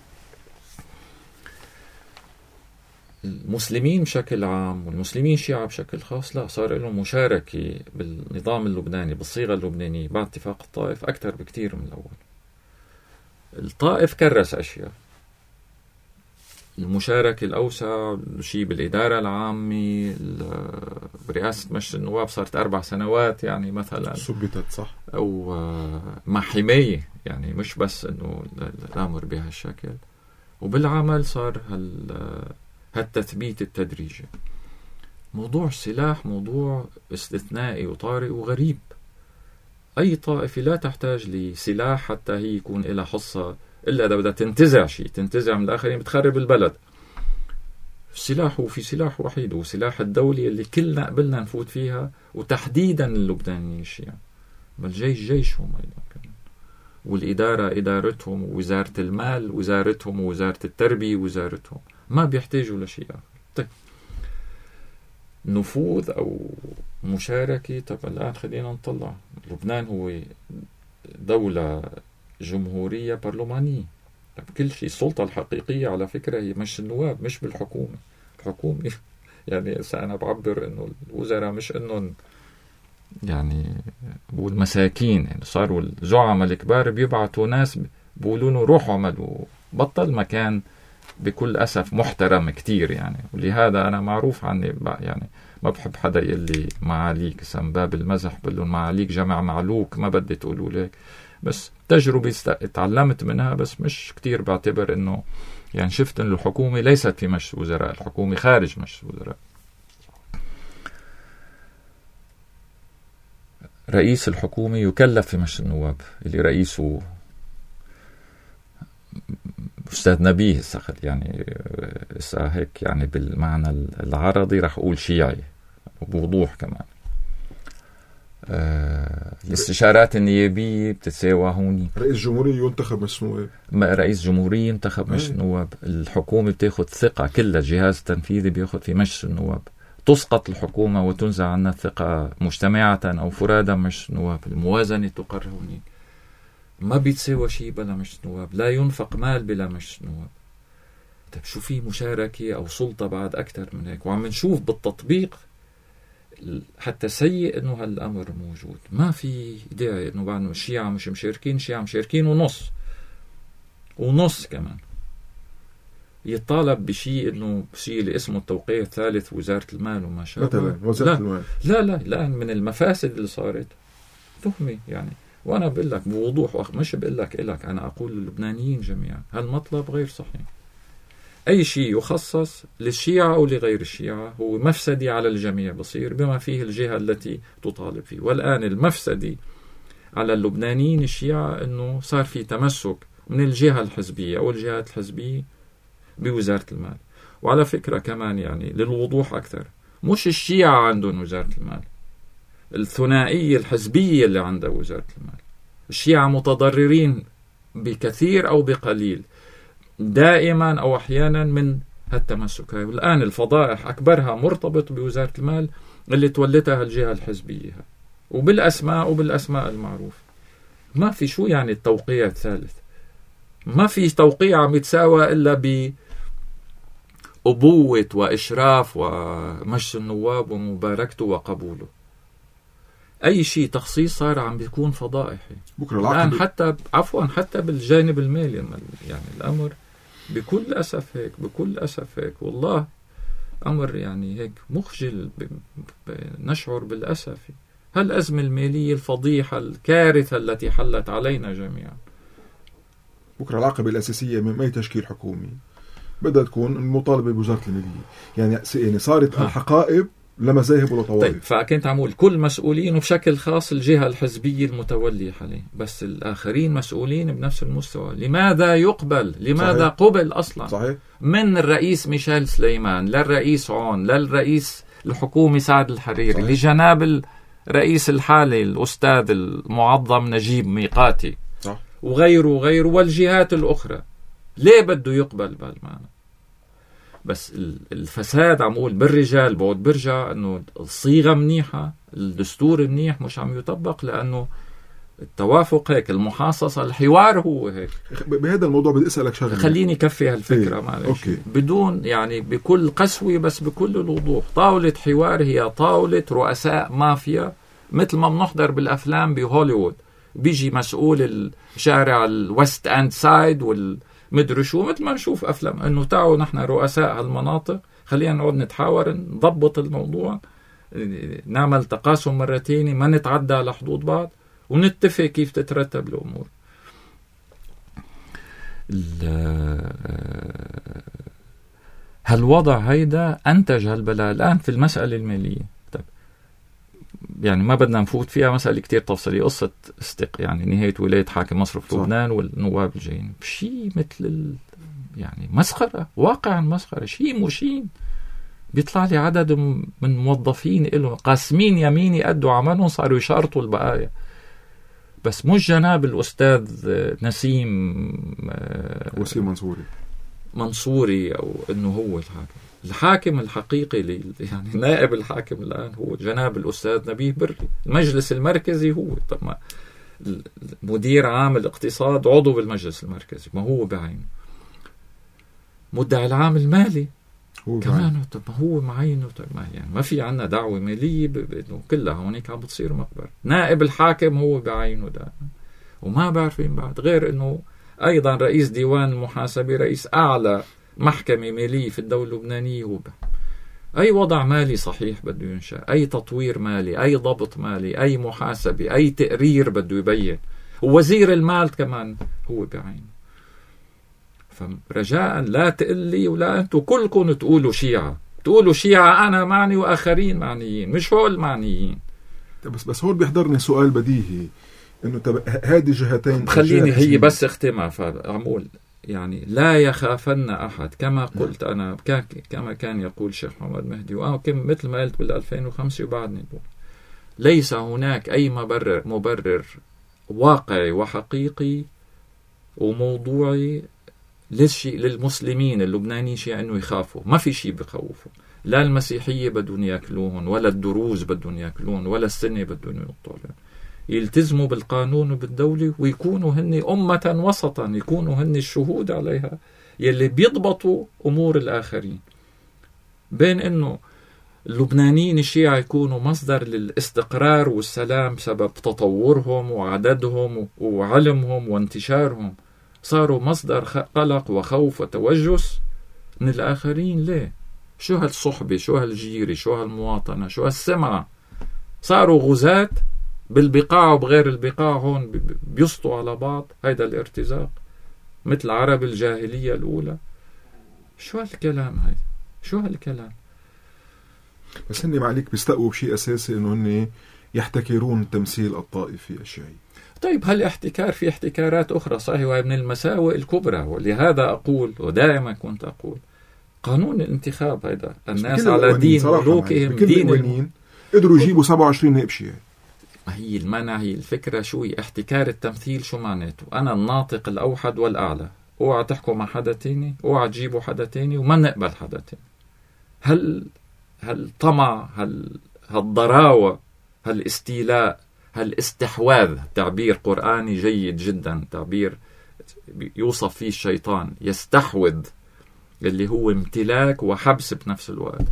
المسلمين بشكل عام والمسلمين الشيعة بشكل خاص لا، صار لهم مشاركة بالنظام اللبناني بالصيغة اللبنانية بعد اتفاق الطائف أكثر بكتير من الأول. الطائف كرس أشياء، المشاركة الأوسع، شيء بالإدارة العامة، برئاسة مجلس النواب صارت أربع سنوات يعني مثلا ثبتت، صح، أو مع حماية، يعني مش بس إنه الأمر بهالشكل. وبالعمل صار هال هالتثبيت التدريجي. موضوع السلاح موضوع استثنائي وطارئ وغريب. أي طائفة لا تحتاج لسلاح حتى هي يكون لها حصة، إلا إذا بدها تنتزع شيء، تنتزع من الآخرين، بتخرب البلد. السلاح هو في سلاح وحيد، هو سلاح الدولة اللي كلنا قبلنا نفوت فيها، وتحديدا اللبنانيين الشيعة. الجيش جيشهم أيضا كمان، والإدارة إدارتهم، ووزارة المال وزارتهم، ووزارة التربية وزارتهم، ما بيحتاجوا لشيء آخر. طيب نفوذ أو مشاركة. طب الآن خلينا نطلع، لبنان هو دولة جمهورية برلمانية. طب كل شيء، السلطة الحقيقية على فكرة هي مش النواب، مش بالحكومة. الحكومة يعني أنا بعبر إنه الوزراء مش إنه يعني بقول مساكين، يعني صاروا الزعماء الكبار بيبعتوا ناس بيقولوا له روحوا عملوا، بطل مكان بكل أسف محترم كتير يعني. ولهذا أنا معروف عني يعني ما بحب حدا يقول لي معاليك، سم باب المزح بقول لهم معاليك جمع معلوك، ما بدي تقولوا لك، بس تجربة تعلمت منها، بس مش كتير بعتبر إنه يعني شفت إنه الحكومة ليست في مجلس وزراء، الحكومة خارج مجلس وزراء. رئيس الحكومة يكلف في مجلس النواب اللي رئيسه أستاذ نبيه السخل، يعني هيك يعني بالمعنى العرضي رح أقول شيعي وبوضوح كمان. آه الاستشارات النيابية بتتساوى هوني. رئيس جمهورية ينتخب مجلس النواب، رئيس جمهورية ينتخب مجلس النواب. الحكومة بتاخد ثقة كلها، الجهاز التنفيذي بياخد في مجلس النواب. تسقط الحكومة وتنزع عنها الثقة مجتمعة أو فرادى مجلس النواب. الموازنة تقر هوني، ما بيتساوى شيء بلا مجلس النواب، لا ينفق مال بلا مجلس النواب. طيب شو في مشاركة أو سلطة بعد أكثر من هيك؟ وعم نشوف بالتطبيق حتى سيء إنه هالأمر موجود. ما في داعي إنه بعد الشيعة مش مشاركين، الشيعة مشاركين ونص ونص كمان. يطالب بشيء إنه شيء اللي اسمه التوقيع الثالث وزارة المال وما شابه. مثلا وزارة لا المال لا لا الآن من المفاسد اللي صارت تهمي يعني. وأنا بقول لك بوضوح، مش بقول لك إلك، أنا أقول للبنانيين جميعا هالمطلب غير صحيح. أي شيء يخصص للشيعة أو لغير الشيعة هو مفسدي على الجميع بصير، بما فيه الجهة التي تطالب فيه. والآن المفسدي على اللبنانيين الشيعة أنه صار في تمسك من الجهة الحزبية أو الجهات الحزبية بوزارة المال. وعلى فكرة كمان يعني للوضوح أكثر، مش الشيعة عندهم وزارة المال، الثنائية الحزبية اللي عندها وزارة المال. الشيعة متضررين بكثير أو بقليل دائما أو أحيانا من هالتمسك هاي. والآن الفضائح أكبرها مرتبط بوزارة المال اللي تولتها الجهة الحزبية، وبالأسماء وبالأسماء المعروفة. ما في شو يعني التوقيع الثالث، ما في توقيع عم يتساوى إلا بأبوة وإشراف ومجلس النواب ومباركته وقبوله. أي شيء تخصيص صار عم بيكون فضائحي. بكرة الآن العقد حتى عفوا حتى بالجانب المالي يعني الأمر بكل أسف هيك، بكل أسف هيك والله أمر يعني هيك مخجل. ب... ب... نشعر بالأسف هالأزمة المالية الفضيحة الكارثة التي حلت علينا جميعا. بكرة العقبة الأساسية من أي تشكيل حكومي بدها تكون المطالبة بوزارة المالية. يعني يعني صارت ها. الحقائب لا مذاهب ولا طوائف. طيب فكنت عمول كل مسؤولين وبشكل خاص الجهة الحزبية المتولية حاليا، بس الآخرين مسؤولين بنفس المستوى. لماذا يقبل؟ لماذا صحيح. قبل أصلا؟ صحيح. من الرئيس ميشيل سليمان للرئيس عون للرئيس الحكومي سعد الحريري صحيح. لجناب الرئيس الحالي الأستاذ المعظم نجيب ميقاتي صح. وغيره وغيره والجهات الأخرى. ليه بده يقبل بالمعنى؟ بس الفساد عم أقول بالرجال بعد برجع أنه الصيغة منيحة، الدستور منيح، مش عم يطبق لأنه التوافق هيك، المحاصصة، الحوار هو هيك. بهذا الموضوع بدي أسألك شغلة، خليني كفي هالفكرة إيه. معلش بدون يعني بكل قسوة بس بكل الوضوح. طاولة حوار هي طاولة رؤساء مافيا، مثل ما بنحضر بالأفلام بهوليوود، بيجي مسؤول الشارع الويست اند سايد والمدري شو، مثل ما نشوف أفلام إنه تعالوا نحن رؤساء هالمناطق خلينا نقعد نتحاور نضبط الموضوع، نعمل تقاسم مرتين، ما نتعدى على حدود بعض ونتفق كيف تترتب الأمور. هالوضع هيدا أنتج هالبلاء. الآن في المسألة المالية طيب يعني ما بدنا نفوت فيها، مسألة كتير تفصيلية، قصة استق يعني نهاية ولاية حاكم مصرف لبنان والنواب الجايين، شيء مثل ال... يعني مسخرة، واقعا مسخرة، شيء مشين. بيطلع لي عدد من موظفين إلهم قاسمين يميني أدوا عملهم صاروا يشارطوا البقايا. بس مش جناب الأستاذ نسيم وسيم منصوري منصوري أو إنه هو الحاكم. الحاكم الحقيقي لي يعني نائب الحاكم الآن هو جناب الأستاذ نبيه بري. المجلس المركزي هو طب ما مدير عام الاقتصاد عضو بالمجلس المركزي ما هو بعينه. مدعي العام المالي هو كمان طب ما هو معينه. طب ما يعني ما في عنا دعوة مالية بأنه كلها هونيك عم بتصير مقبرة. نائب الحاكم هو بعينه ده وما بعرفين بعد غير أنه أيضا رئيس ديوان المحاسبة رئيس أعلى محكمة مالية في الدولة اللبنانية هو بحث. أي وضع مالي صحيح بده ينشأ، أي تطوير مالي، أي ضبط مالي، أي محاسبة، أي تقرير بده يبين، ووزير المال كمان هو بعينه. فرجاء لا تقلي ولا أنتوا كلكم تقولوا شيعة، تقولوا شيعة أنا معني وآخرين معنيين، مش هول معنيين. بس بس هول بيحضرني سؤال بديهي إنه طب هذه جهتين خليني هي بس اختمها فأقول يعني لا يخافن أحد كما قلت أنا كما كان يقول شيخ محمد مهدي وأنا مثل ما قلت بالألفين وخمسة وبعدني بقول ليس هناك أي مبرر مبرر واقعي وحقيقي وموضوعي للشيء للمسلمين اللبنانيين شيء أنه يخافوا. ما في شيء بخوفوا، لا المسيحية بدهم يأكلوهم ولا الدروز بدهم يأكلوهم ولا السنة بدهم يطلعون. يلتزموا بالقانون وبالدولة ويكونوا هن أمة وسطا، يكونوا هن الشهود عليها يلي بيضبطوا أمور الآخرين. بين أنه اللبنانيين الشيعة يكونوا مصدر للاستقرار والسلام بسبب تطورهم وعددهم وعلمهم وانتشارهم، صاروا مصدر قلق وخوف وتوجس من الآخرين. ليه؟ شو هالصحبة، شو هالجيرة، شو هالمواطنة، شو هالسمعة؟ صاروا غزاة بالبقاع وبغير البقاع هون بيسطوا على بعض. هيدا الارتزاق مثل عرب الجاهلية الأولى. شو هالكلام هيدا؟ شو هالكلام؟ بس هني معليك بيستقوا بشيء أساسي إنه هني يحتكرون التمثيل الطائفي الشيعي. طيب هالاحتكار في احتكارات أخرى صحيح وهي من المساوئ الكبرى. ولهذا أقول ودائما كنت أقول قانون الانتخاب هيدا الناس على دين ملوكهم دين الم... قدروا يجيبوا سبعة وعشرين نائب شيعي. ما هي المنع هي الفكرة شو هي احتكار التمثيل شو معناته؟ أنا الناطق الأوحد والأعلى، اوعى تحكوا مع حدا تاني، اوعى تجيبوا حدا تاني وما نقبل حدا تاني. هل هالطمع هل هالضراوة هالاستيلاء هالاستحواذ، تعبير قرآني جيد جدا، تعبير يوصف فيه الشيطان، يستحوذ اللي هو امتلاك وحبس بنفس الوقت.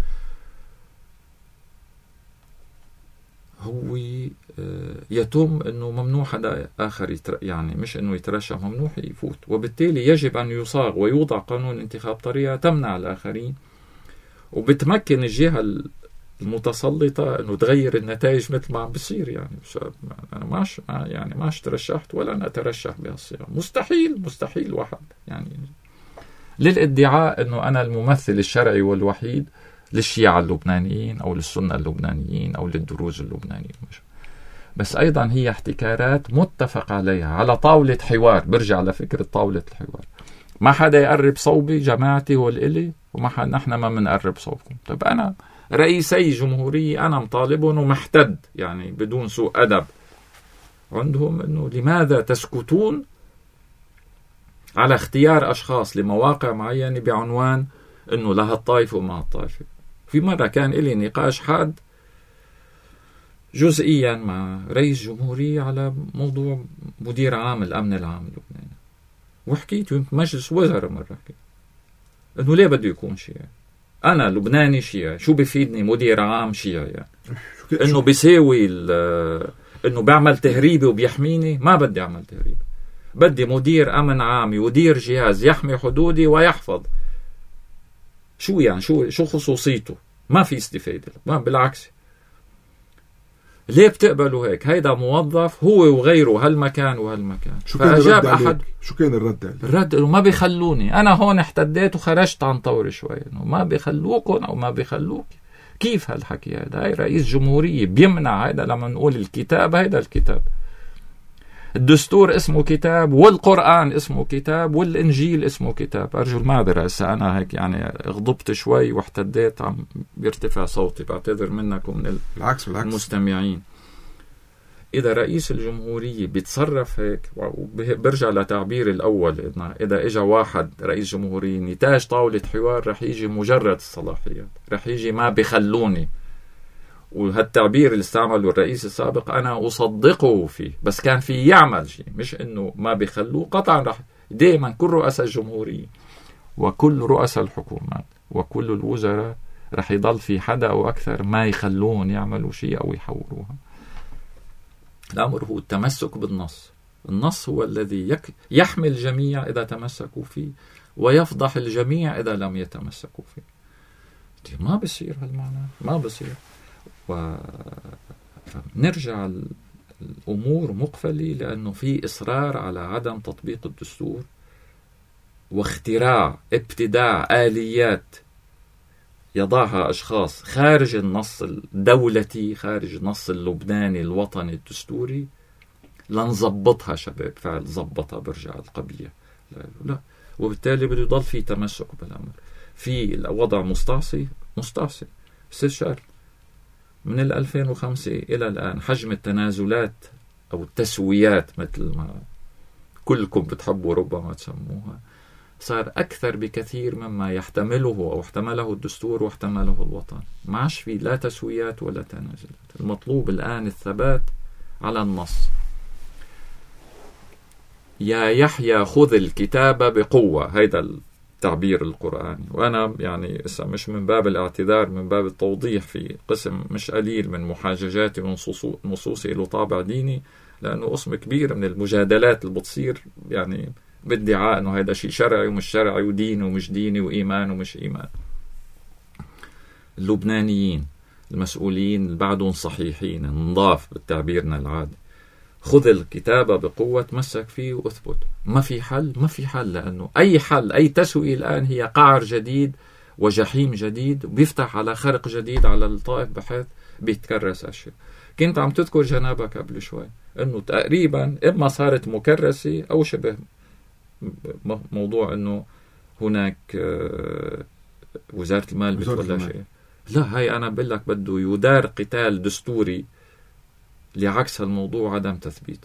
هو يتم أنه ممنوع حدا آخر يتر... يعني مش أنه يترشح، ممنوع يفوت. وبالتالي يجب أن يصاغ ويوضع قانون انتخاب طريقة تمنع الآخرين وبتمكن الجهة المتسلطة أنه تغير النتائج مثل ما عم بصير. يعني أنا ماش يعني ماش ترشحت ولا أنا أترشح بهالصيغة. مستحيل مستحيل واحد يعني للادعاء أنه أنا الممثل الشرعي والوحيد للشيعة اللبنانيين أو للسنة اللبنانيين أو للدروز اللبنانيين. بس أيضا هي احتكارات متفق عليها على طاولة حوار. برجع لفكرة طاولة الحوار. ما حدا يقرب صوبي، جماعتي والإلي، وما حدا نحن ما منقرب صوبكم. طب أنا رئيسي جمهورية أنا مطالبهم ومحتد يعني بدون سوء أدب عندهم أنه لماذا تسكتون على اختيار أشخاص لمواقع معينة بعنوان أنه لها الطائفة وما الطائفة. في مرة كان لي نقاش حاد جزئيا مع رئيس جمهورية على موضوع مدير عام الأمن العام اللبناني، وحكيت مجلس وزراء مرة حكيت أنه ليه بده يكون شيعي؟ أنا لبناني شيعي، شو بفيدني مدير عام شيعي؟ يعني أنه بيساوي أنه بعمل تهريبي وبيحميني؟ ما بدي أعمل تهريبي، بدي مدير أمن عام يدير جهاز يحمي حدودي ويحفظ. شو يعني شو شو خصوصيته؟ ما في استفادة، ما بالعكس. ليه بتقبلوا هيك؟ هيدا موظف هو وغيره هالمكان وهالمكان. شو كان الرد أحد؟ شو كان الرد عليه؟ الرد إنه ما بيخلوني. أنا هون احتديت وخرجت عن طوري شوي، إنه ما بيخلوكم أو ما بيخلوك. كيف هالحكي هذا؟ هاي رئيس جمهورية بيمنع. هيدا لما نقول الكتاب هيدا الكتاب. الدستور اسمه كتاب، والقرآن اسمه كتاب، والإنجيل اسمه كتاب. أرجو المعذرة، هسه أنا هيك يعني غضبت شوي واحتديت، عم بيرتفع صوتي، بعتذر منك ومن بالعكس بالعكس. المستمعين. إذا رئيس الجمهورية بيتصرف هيك، وبرجع لتعبير الأول، إنه إذا إجا واحد رئيس جمهورية نتاج طاولة حوار رح يجي مجرد الصلاحيات، رح يجي ما بيخلوني. وهالتعبير اللي استعمله الرئيس السابق أنا أصدقه فيه، بس كان في يعمل شيء، مش إنه ما بيخلوه. قطعا رح دائما كل رؤساء الجمهورية وكل رؤساء الحكومات وكل الوزراء رح يضل في حدا أو أكثر ما يخلون يعملوا شيء أو يحوروها. الأمر هو التمسك بالنص. النص هو الذي يك... يحمي الجميع إذا تمسكوا فيه، ويفضح الجميع إذا لم يتمسكوا فيه. ما بصير هالمعنى، ما بصير. ونرجع الأمور مقفلة، لأنه في إصرار على عدم تطبيق الدستور واختراع ابتداع آليات يضعها أشخاص خارج النص الدولتي، خارج النص اللبناني الوطني الدستوري، لنظبطها. شباب فعل زبطها برجع القبيح، لا, لا. وبالتالي بده يضل في تمسك بالأمر. في الوضع مستعصي مستعصي استشار من ألفين وخمسة إلى الآن. حجم التنازلات أو التسويات مثل ما كلكم بتحبوا ربما تسموها صار أكثر بكثير مما يحتمله أو احتمله الدستور واحتمله الوطن. ما عادش في لا تسويات ولا تنازلات. المطلوب الآن الثبات على النص. يا يحيى خذ الكتاب بقوة، هيدا التعبير القرآني. وأنا يعني مش من باب الاعتذار، من باب التوضيح في قسم مش قليل من محاججاتي ونصوصي له طابع ديني، لأنه قسم كبير من المجادلات اللي بتصير يعني بادعاء أنه هذا شيء شرعي ومش شرعي، وديني ومش ديني، وإيمان ومش إيمان. اللبنانيين المسؤولين اللي بعدهم صحيحين نضاف بالتعبيرنا العادي، خذ الكتاب بقوة، تمسك فيه وأثبت. ما في حل، ما في حل، لأنه أي حل أي تسوية الآن هي قعر جديد وجحيم جديد، وبيفتح على خرق جديد على الطائف بحيث بيتكرس أشياء. كنت عم تذكر جنابك قبل شوي أنه تقريبا إما صارت مكرسة أو شبه موضوع أنه هناك وزارة المال بتولى شيء. لا، هاي أنا بقول لك بده يدار قتال دستوري لعكس الموضوع عدم تثبيته.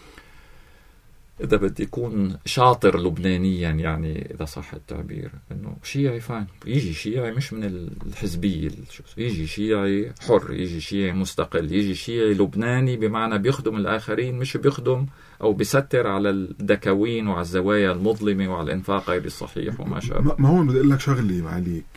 إذا بدي يكون شاطر لبنانيا، يعني إذا صح التعبير، إنه شيعي فان يجي شيعي مش من الحزبية، يجي شيعي حر، يجي شيعي مستقل، يجي شيعي لبناني بمعنى بيخدم الآخرين، مش بيخدم أو بيستر على الدكاوين وعلى الزوايا المظلمة وعلى الإنفاق غير الصحيح وما شابه. ما هون بدي أقول لك شغلي معليك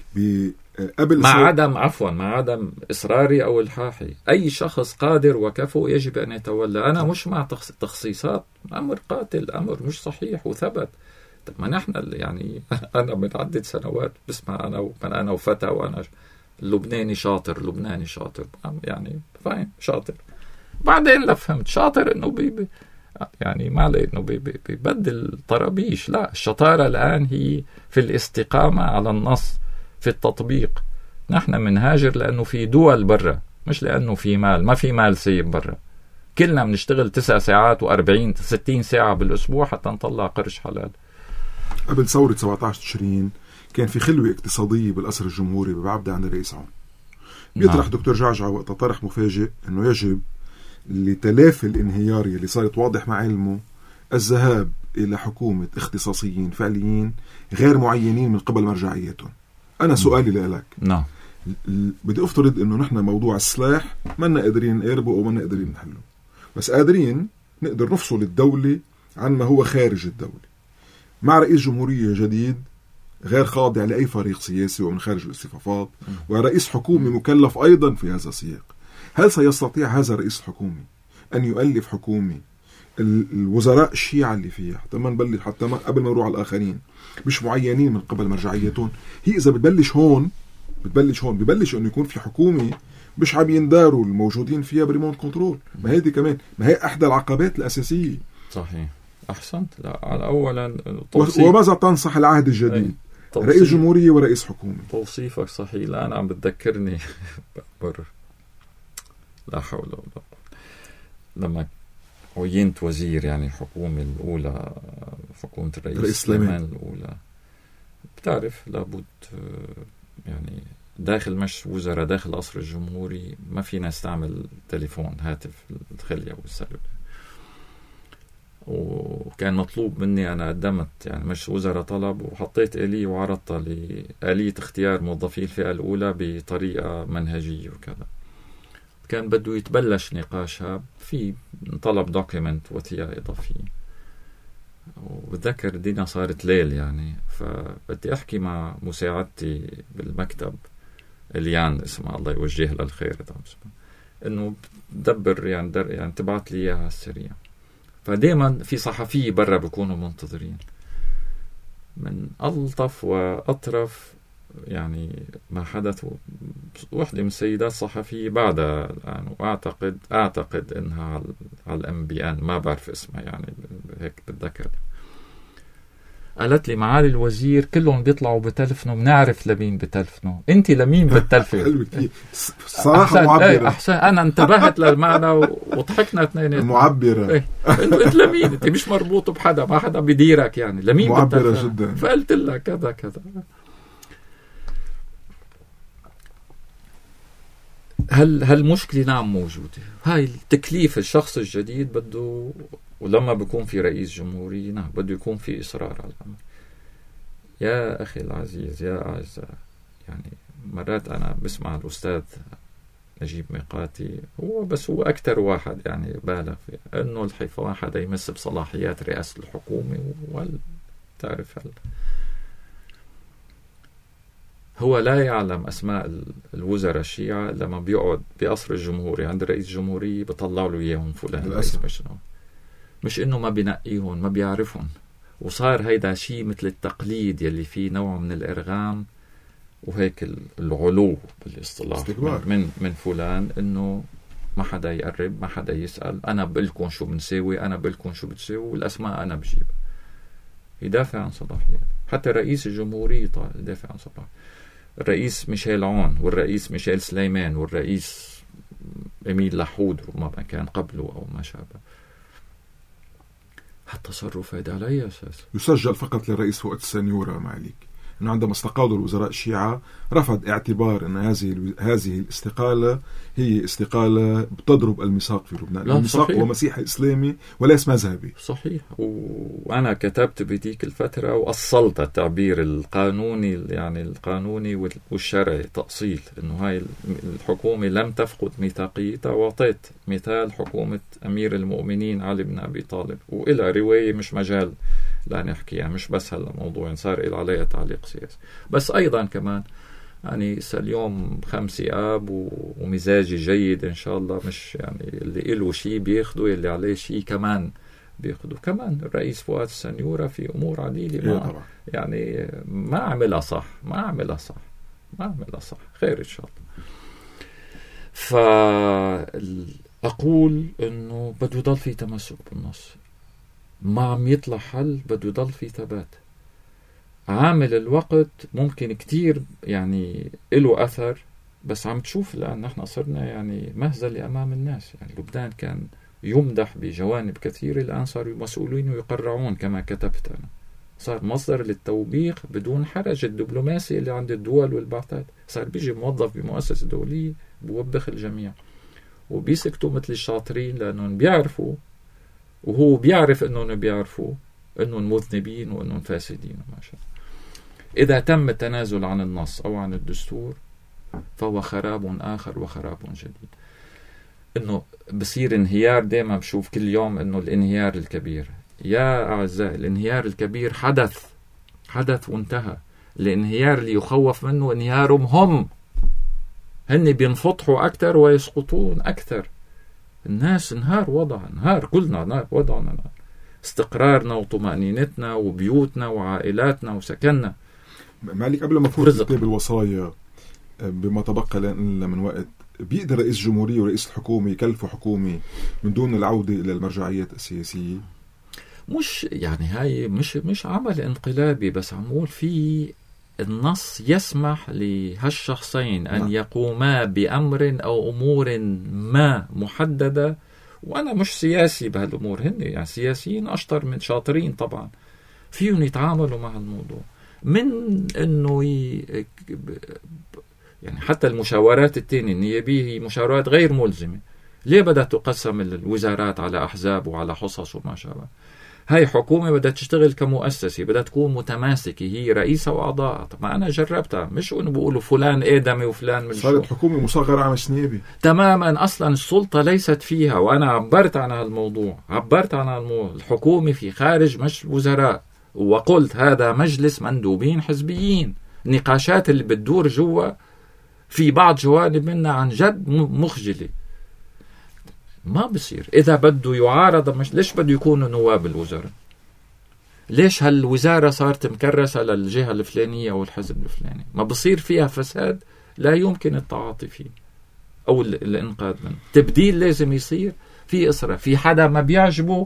قبل مع عدم عفوا مع عدم إصراري أو الحاحي. أي شخص قادر وكفؤ يجب أن يتولى. أنا مش مع تخصيصات، أمر قاتل، أمر مش صحيح وثبت. طب ما نحن يعني أنا من عدة سنوات بسمع أنا ومن أنا وفتى وأنا اللبناني شاطر، لبناني شاطر، يعني فاهم شاطر. بعدين لا فهمت شاطر إنه بي بي يعني ما عليه إنه بي بي بيبدل طرابيش. لا، الشطارة الآن هي في الاستقامة على النص، في التطبيق. نحن منهاجر لأنه في دول برا، مش لأنه في مال. ما في مال سيب برا. كلنا بنشتغل تسع ساعات وأربعين ستين ساعة بالأسبوع حتى نطلع قرش حلال. قبل ثورة سبعة عشر تشرين كان في خلوة اقتصادية بالقصر الجمهوري ببعبدة عند الرئيس عون. بيطرح نعم. دكتور جعجع وقت طرح مفاجئ أنه يجب لتلافي الانهيار اللي صارت واضح مع علمه الذهاب إلى حكومة اختصاصيين فعليين غير معينين من قبل مرجعيتهم. أنا سؤالي لك، نعم، بدي أفترض إنه نحن موضوع السلاح ما قادرين نقربه أو ما قادرين نحله، بس قادرين نقدر نفصل الدولة عن ما هو خارج الدولة مع رئيس جمهورية جديد غير خاضع لأي فريق سياسي ومن خارج الاصطفافات، ورئيس حكومي مكلف أيضا في هذا السياق. هل سيستطيع هذا الرئيس الحكومي أن يؤلف حكومة الوزراء الشيعة اللي فيها حتى ما نبلش حتى ما قبل ما نروح على الآخرين مش معينين من قبل مرجعيتهم؟ هي إذا بتبلش هون بتبلش هون ببلش إنه يكون في حكومة مش عم ينداروا الموجودين فيها بريموت كنترول. ما هي دي كمان، ما هي أحدى العقبات الأساسية. صحيح، أحسنت. لا، أولا توصيف. وماذا تنصح العهد الجديد؟ رئيس جمهورية ورئيس حكومة. توصيفك صحيح. الآن عم بتذكرني بر لا حول ولا قوة لما عينت وزير يعني حكومة الأولى، حكومة الرئيس سليمان الأولى، بتعرف لابد يعني داخل مش وزراء داخل قصر الجمهوري ما فينا نستعمل تليفون هاتف الخلية والسلولة. وكان مطلوب مني أنا قدمت يعني مش وزراء طلب وحطيت آلية وعرضت لآلية اختيار موظفي الفئة الأولى بطريقة منهجية وكذا. كان بده يتبلش نقاشها في طلب دوكيمنت وثيقة إضافية، وبتذكر دينا صارت ليل يعني، فبدي أحكي مع مساعدتي بالمكتب اليان اسمها الله يوجهها للخير إنه دبر يعني در يعني تبعت لي إياها على السريع. فدائما في صحفية برا بيكونوا منتظرين. من ألطف وأطرف يعني ما حدث وحدة من السيدات صحفية بعدها الآن، وأعتقد أعتقد إنها على الأم بي أن، ما بعرف اسمها يعني هيك بتذكر، قالت لي معالي الوزير كلهم بيطلعوا بتلفنوا، بنعرف لمين بتلفنوا، انت لمين بتلفن؟ صراحة معبرة. أحسن أنا انتبهت للمعنى وضحكنا اثنين. معبرة. ايه انت لمين؟ انت مش مربوط بحدا، ما حدا بديرك يعني، لمين معبرة بتلفن؟ جدا. فقلت لها كذا كذا. هل هالمشكلة نعم موجودة. هاي التكليف الشخص الجديد بده، ولما بيكون في رئيس جمهوري نعم بده يكون في إصرار على الأمر. يا أخي العزيز يا أعزاء، يعني مرات أنا بسمع الأستاذ نجيب ميقاتي، هو بس هو أكتر واحد يعني بالغ فيه أنه الحفاظ حدا يمس بصلاحيات رئاسة الحكومة، وتعرف هل هو لا يعلم أسماء الوزراء الشيعة لما بيقعد بقصر الجمهوري عند رئيس الجمهورية بيطلعوا له إياهم فلان رئيس مشنو، مش إنه ما بينقيهم، ما بيعرفهم. وصار هيدا شيء مثل التقليد يلي فيه نوع من الإرغام وهيك العلو بالاصطلاح من من فلان، إنه ما حدا يقرب، ما حدا يسأل، أنا بقلكم شو بنسوي، أنا بقلكم شو بتسوي، والأسماء أنا بجيب. يدافع عن صلاحيات. حتى رئيس الجمهورية يدافع عن صلاحيات. الرئيس ميشيل عون والرئيس ميشيل سليمان والرئيس أميل لحود وما كان قبله أو ما شابه، هالتصرف هيدا على أي أساس؟ يسجل فقط للرئيس فؤاد السنيورة معليك، أنه عندما استقالوا الوزراء الشيعة رفض اعتبار أن هذه هذه الاستقالة هي استقالة بتضرب الميثاق في لبنان. الميثاق هو مسيحي إسلامي وليس مذهبي. صحيح. وأنا كتبت بديك الفترة وأصلت التعبير القانوني يعني القانوني والشرعي تأصيل، إنه هاي الحكومة لم تفقد ميثاقيتها، وأعطيت مثال حكومة أمير المؤمنين علي بن أبي طالب، وإلى رواية مش مجال لا نحكيها، مش بس هلا موضوع صار إلى عليها تعليق سياسي، بس أيضا كمان يعني اليوم خمسة آب ومزاجي جيد إن شاء الله، مش يعني اللي إله شيء بياخده، اللي عليه شيء كمان بياخده. كمان الرئيس فؤاد السنيورة في أمور عديدة ما يعني ما عملها صح، ما عملها صح ما عملها صح خير إن شاء الله. فأقول إنه بده يضل في تمسك بالنص، ما عم يطلع حل، بده يضل في ثبات. عامل الوقت ممكن كتير يعني له أثر، بس عم تشوف الآن نحن صرنا يعني مهزلة أمام الناس. يعني لبنان كان يمدح بجوانب كثيرة، الآن صاروا مسؤولين ويقرعون كما كتبت أنا، صار مصدر للتوبيخ بدون حرج الدبلوماسي اللي عند الدول والبعثات. صار بيجي موظف بمؤسسة دولية بوبخ الجميع، وبيسكتوا مثل الشاطرين لأنهم بيعرفوا، وهو بيعرف أنهم بيعرفوا أنهم مذنبين وأنهم فاسدين وما شاء. إذا تم التنازل عن النص أو عن الدستور فهو خراب آخر وخراب جديد. أنه بصير انهيار، دائما بشوف كل يوم أنه الانهيار الكبير. يا أعزائي الانهيار الكبير حدث حدث وانتهى. الانهيار اللي يخوف منه انهيارهم هم، هن بينفضحوا أكثر ويسقطون أكثر. الناس انهار وضعها، انهار كلنا انهار وضعنا، استقرارنا وطمأنينتنا وبيوتنا وعائلاتنا وسكننا. مالك قبل ما فوت كتاب الوصايا بما تبقى لنا من وقت، بيقدر رئيس الجمهورية ورئيس الحكومة يكلفوا حكومة من دون العودة إلى المرجعيات السياسية؟ مش يعني هاي مش مش عمل انقلابي، بس عم نقول في النص يسمح لهالشخصين أن يقوما بأمر أو أمور ما محددة، وأنا مش سياسي بهالأمور، هن يعني سياسيين أشطر من شاطرين طبعا، فيهم يتعاملوا مع الموضوع. من أنه ي... يعني حتى المشاورات التانية النيابية هي مشاورات غير ملزمة. ليه بدها تقسم الوزارات على أحزاب وعلى حصص وما شابه؟ هاي حكومة بدها تشتغل كمؤسسة، بدها تكون متماسكة، هي رئيسة وأعضاء. ما أنا جربتها، مش أنه بيقولوا فلان آدمي وفلان من صارت حكومة مصغرة مش نيابي تماما. أصلا السلطة ليست فيها، وأنا عبرت عن هالموضوع، عبرت عن الموضوع. الحكومة في خارج مش وزراء، وقلت هذا مجلس مندوبين حزبيين. النقاشات اللي بتدور جوا في بعض جوانب منها عن جد مخجلة. ما بصير إذا بده يعارض، مش ليش بده يكونوا نواب الوزراء؟ ليش هالوزارة صارت مكرسة للجهة الفلانية أو الحزب الفلاني؟ ما بصير فيها فساد لا يمكن التعاطي فيه أو الإنقاذ منه. تبديل لازم يصير في إسرة. في حدا ما بيعجبه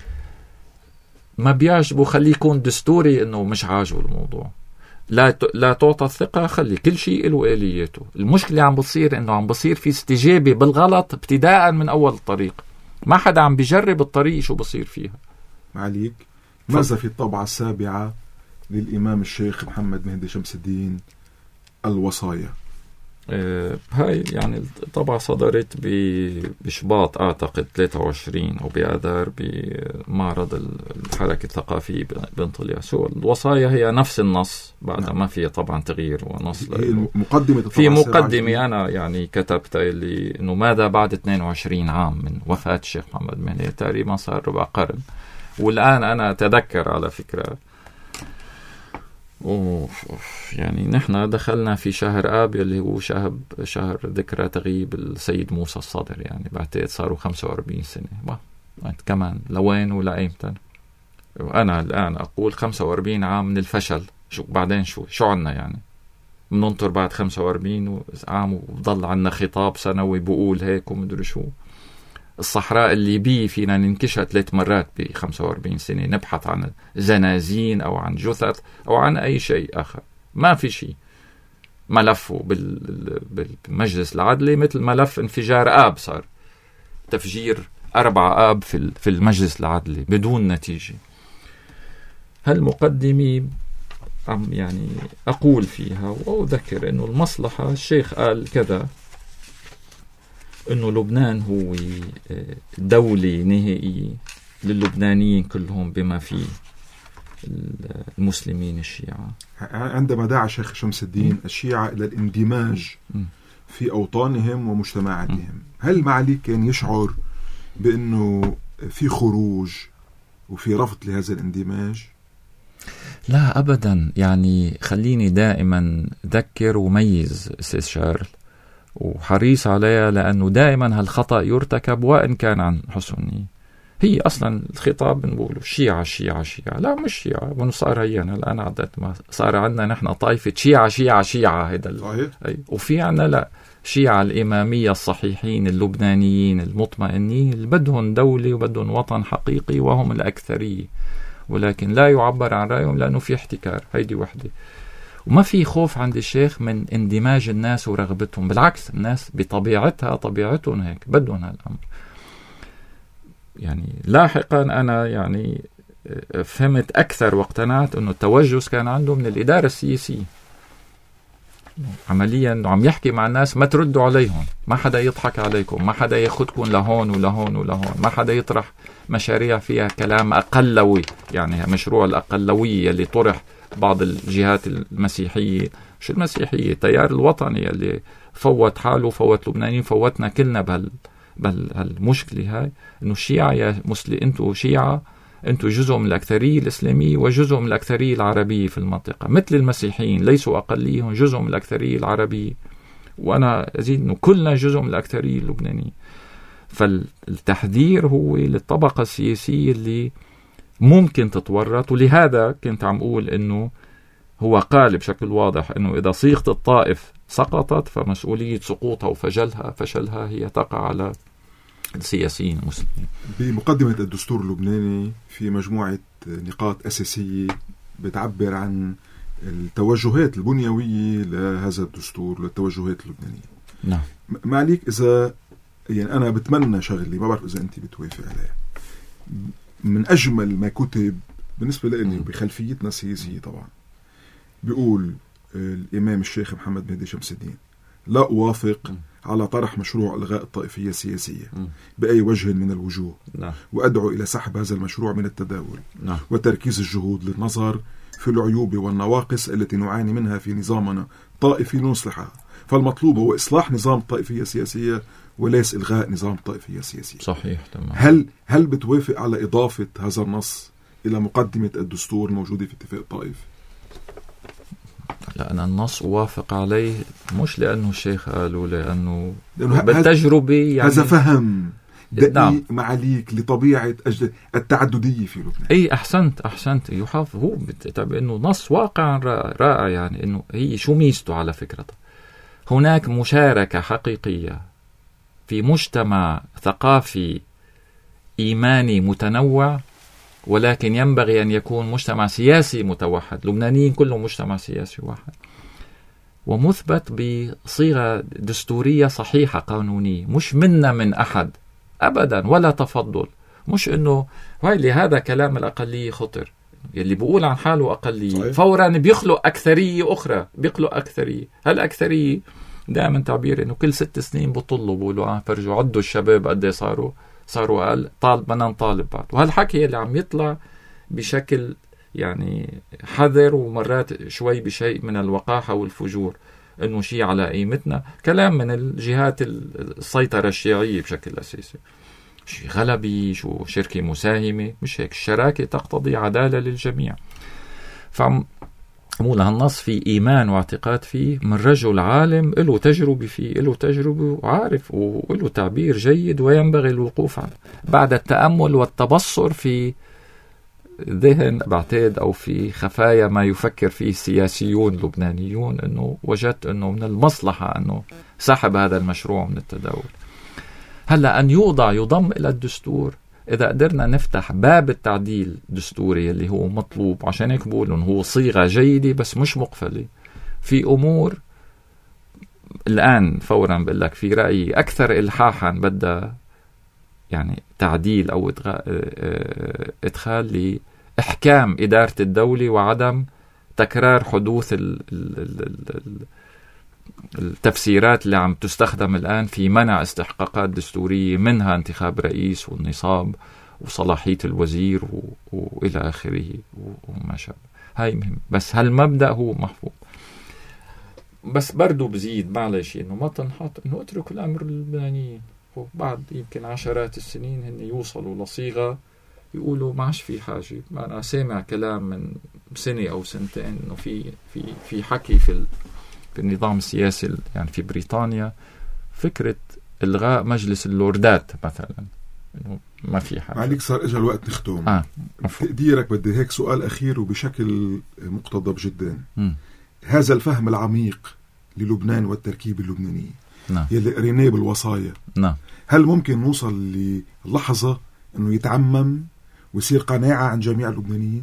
ما بيعجبه خليه يكون دستوري إنه مش عاجبه الموضوع، لا لا تعطى الثقة، خلي كل شيء له آلياته. المشكلة عم بصير إنه عم بصير في استجابة بالغلط ابتداء من أول الطريق، ما حدا عم بيجرب الطريق شو بصير فيها. معليك، ماذا في الطبعة السابعة للإمام الشيخ محمد مهدي شمس الدين الوصايا؟ آه هاي يعني طبعا صدرت بشباط أعتقد ثلاثة وعشرين أو بآذار بمعرض الحركة الثقافية بنطلياس. الوصايا هي نفس النص بعد نعم. ما فيها طبعا تغيير ونص. مقدمة في مقدمة أنا يعني كتبت اللي إنه ماذا بعد اثنين وعشرين عام من وفاة الشيخ محمد مهدي، تقريبا صار ربع قرن. والآن أنا أتذكر على فكرة أوف أوف يعني نحن دخلنا في شهر آب اللي هو شهر شهر ذكرى تغيب السيد موسى الصدر، يعني بعتقد صاروا خمسة وأربعين سنة. كمان لوين ولا أيمتى؟ وأنا الآن أقول خمسة وأربعين عام من الفشل. شو بعدين شو شو عنا يعني؟ بننطر بعد خمسة وأربعين عام وضل عنا خطاب سنوي بقول هيك ومدري شو. الصحراء الليبية فينا ننكشها ثلاث مرات ب خمسة وأربعين سنة، نبحث عن زنازين أو عن جثث أو عن أي شيء آخر، ما في شيء. ملفه بالمجلس العدلي مثل ملف انفجار آب، صار تفجير أربع آب في المجلس العدلي بدون نتيجة. هالمقدمة عم يعني أقول فيها وأذكر إنه المصلحة، الشيخ قال كذا، إنه لبنان هو دولة نهائية للبنانيين كلهم بما فيه المسلمين الشيعة. عندما دعا شيخ شمس الدين الشيعة إلى الاندماج في أوطانهم ومجتمعاتهم، هل معلي كان يشعر بأنه في خروج وفي رفض لهذا الاندماج؟ لا أبدا. يعني خليني دائما ذكر وميز أستاذ شارل وحريص عليها، لأنه دائما هالخطأ يرتكب وإن كان عن حسن. هي أصلا الخطاب بنقوله شيعة شيعة شيعة، لا مش شيعة، ونصار هينا الآن عدت ما صار عندنا نحن طائفة شيعة شيعة شيعة هيدا صحيح. أي. وفي عنا لا شيعة الإمامية الصحيحين اللبنانيين المطمئنين اللي بدهم دولة وبدهم وطن حقيقي، وهم الأكثرية، ولكن لا يعبر عن رأيهم لأنه في احتكار. هيدي وحدة. وما في خوف عند الشيخ من اندماج الناس ورغبتهم، بالعكس الناس بطبيعتها طبيعتهم هيك بدهم هالأمر. يعني لاحقا أنا يعني فهمت أكثر واقتنعت أنه التوجس كان عنده من الإدارة السياسية عمليا، عم يحكي مع الناس ما تردوا عليهم، ما حدا يضحك عليكم، ما حدا ياخدكم لهون ولهون ولهون، ما حدا يطرح مشاريع فيها كلام أقلوي. يعني مشروع الأقلوية اللي طرح بعض الجهات المسيحية، شو المسيحية، التيار الوطني اللي فوت حاله فوت لبنانيين فوتنا كلنا بهال بهالمشكلة هاي، إنه الشيعة يا مسلم أنتوا شيعة، أنتوا جزء من الأكثرية الإسلامية وجزء من الأكثرية العربية في المنطقة، مثل المسيحيين ليسوا أقلية، هم جزء من الأكثرية العربية، وأنا أزيد إنه كلنا جزء من الأكثرية اللبنانية. فالتحذير هو للطبقة السياسية اللي ممكن تتورط، ولهذا كنت عم أقول إنه هو قال بشكل واضح إنه إذا صيغة الطائف سقطت فمسؤولية سقوطها وفشلها فشلها هي تقع على السياسيين المسلمين. بمقدمة الدستور اللبناني في مجموعة نقاط أساسية بتعبر عن التوجهات البنيوية لهذا الدستور، للتوجهات اللبنانية. نعم. معليك إذا يعني أنا بتمنى شغلي، ما بعرف إذا أنت بتوافق عليها، من أجمل ما كتب بالنسبة لي بخلفيتنا السياسية طبعا، بيقول الإمام الشيخ محمد مهدي شمس الدين: لا أوافق على طرح مشروع إلغاء الطائفية السياسية بأي وجه من الوجوه، وأدعو إلى سحب هذا المشروع من التداول، وتركيز الجهود للنظر في العيوب والنواقص التي نعاني منها في نظامنا طائفي لنصلحها. فالمطلوب هو إصلاح نظام الطائفية السياسية وليس إلغاء نظام الطائفية السياسية. صحيح تمام. هل هل بتوافق على إضافة هذا النص إلى مقدمة الدستور الموجودة في اتفاق الطائف؟ لأن النص وافق عليه مش لأنه الشيخ قالوا، لأنه بالتجربة يعني هذا فهم دقيق معاليك لطبيعة التعددية في لبنان. أي أحسنت أحسنت يحافظ هو بالتالي إنه نص واقعا رائع. يعني إنه هي شو ميزته على فكرة، هناك مشاركة حقيقية في مجتمع ثقافي إيماني متنوع، ولكن ينبغي أن يكون مجتمع سياسي متوحد. لبنانيين كلهم مجتمع سياسي واحد، ومثبت بصيغة دستورية صحيحة قانونية، مش منا من أحد أبدا ولا تفضل. مش إنه هاي لهذا كلام الأقلية خطر، يلي بيقول عن حاله أقلية فورا بيخلق أكثرية أخرى، بيخلق أكثرية. هالأكثرية دائما تعبير إنه كل ست سنين بطلوا بيقولوا آه فرجوا عدوا الشباب قد صاروا صاروا أقل، طالب بدنا نطالب بعض. وهالحكي اللي عم يطلع بشكل يعني حذر ومرات شوي بشيء من الوقاحة والفجور، إنه شيء على قيمتنا، كلام من الجهات السيطرة الشيعية بشكل أساسي، شيء غلبي، شو شركة مساهمة، مش هيك. الشراكة تقتضي عدالة للجميع. فعم مو هالنص في إيمان واعتقاد فيه من رجل عالم له تجربة فيه، له تجربة وعارف وله تعبير جيد وينبغي الوقوف عنه بعد التأمل والتبصر في ذهن بعتقد أو في خفايا ما يفكر فيه سياسيون لبنانيون. أنه وجدت أنه من المصلحة أنه سحب هذا المشروع من التداول. هلأ أن يوضع يضم إلى الدستور، إذا قدرنا نفتح باب التعديل الدستوري اللي هو مطلوب، عشان هيك بقول إنه هو صيغة جيدة بس مش مقفلة. في أمور الآن فورا بقول لك في رأيي أكثر إلحاحا بدها يعني تعديل أو إدخال لإحكام إدارة الدولة وعدم تكرار حدوث ال ال ال التفسيرات اللي عم تستخدم الآن في منع استحقاقات دستورية، منها انتخاب رئيس والنصاب وصلاحية الوزير و... وإلى آخره وما شابه. هاي مهم، بس هالمبدأ هو محفوظ. بس برضو بزيد معلش إنه ما تنحط إنه اتركوا الأمر اللبنانيين، وبعد يمكن عشرات السنين هن يوصلوا لصيغة يقولوا ما عادش في حاجة. أنا سامع كلام من سنة أو سنتين إنه في في في حكي في ال... في النظام السياسي يعني في بريطانيا فكرة إلغاء مجلس اللوردات مثلا، إنه ما في حاجة. عليك صار إجا الوقت نختم. آه. تقديرك بدي هيك سؤال أخير وبشكل مقتضب جدا. م. هذا الفهم العميق للبنان والتركيب اللبناني نعم. يلي قريناه بالوصايا، نعم. هل ممكن نوصل للحظة إنه يتعمم ويصير قناعة عن جميع اللبنانيين؟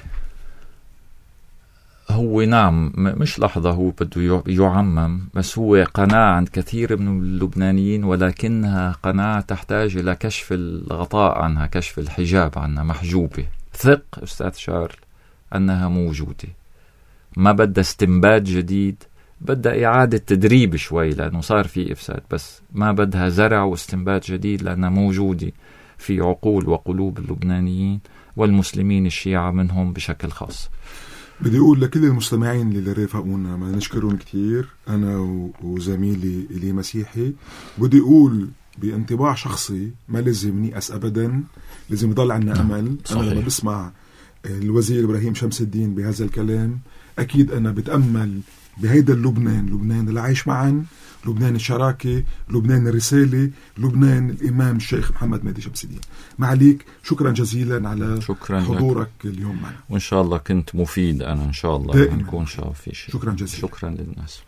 هو نعم مش لحظة هو بده يعمم، بس هو قناعة عند كثير من اللبنانيين، ولكنها قناعة تحتاج إلى كشف الغطاء عنها، كشف الحجاب عنها، محجوبة. ثق أستاذ شارل أنها موجودة، ما بدها استنباد جديد، بدها إعادة تدريب شوي لأنه صار في إفساد، بس ما بدها زرع واستنباد جديد لأنها موجودة في عقول وقلوب اللبنانيين والمسلمين الشيعة منهم بشكل خاص. بدي أقول لكل المستمعين اللي رافقونا ما نشكرهم كتير، أنا وزميلي إلي مسيحي. بدي أقول بانطباع شخصي ما لازم نيأس أبدا، لازم يضل عنا أمل. صحيح. أنا لما بسمع الوزير إبراهيم شمس الدين بهذا الكلام أكيد أنا بتأمل بهيدا اللبنان، لبنان اللي عايش معا، لبنان الشراكة، لبنان الرسالة، لبنان الإمام الشيخ محمد مهدي شمس الدين. معليك شكرا جزيلا على شكرا حضورك لك. اليوم معنا، وإن شاء الله كنت مفيد. أنا إن شاء الله نكون شاء في شيء. شكرا جزيلا. شكرا للناس.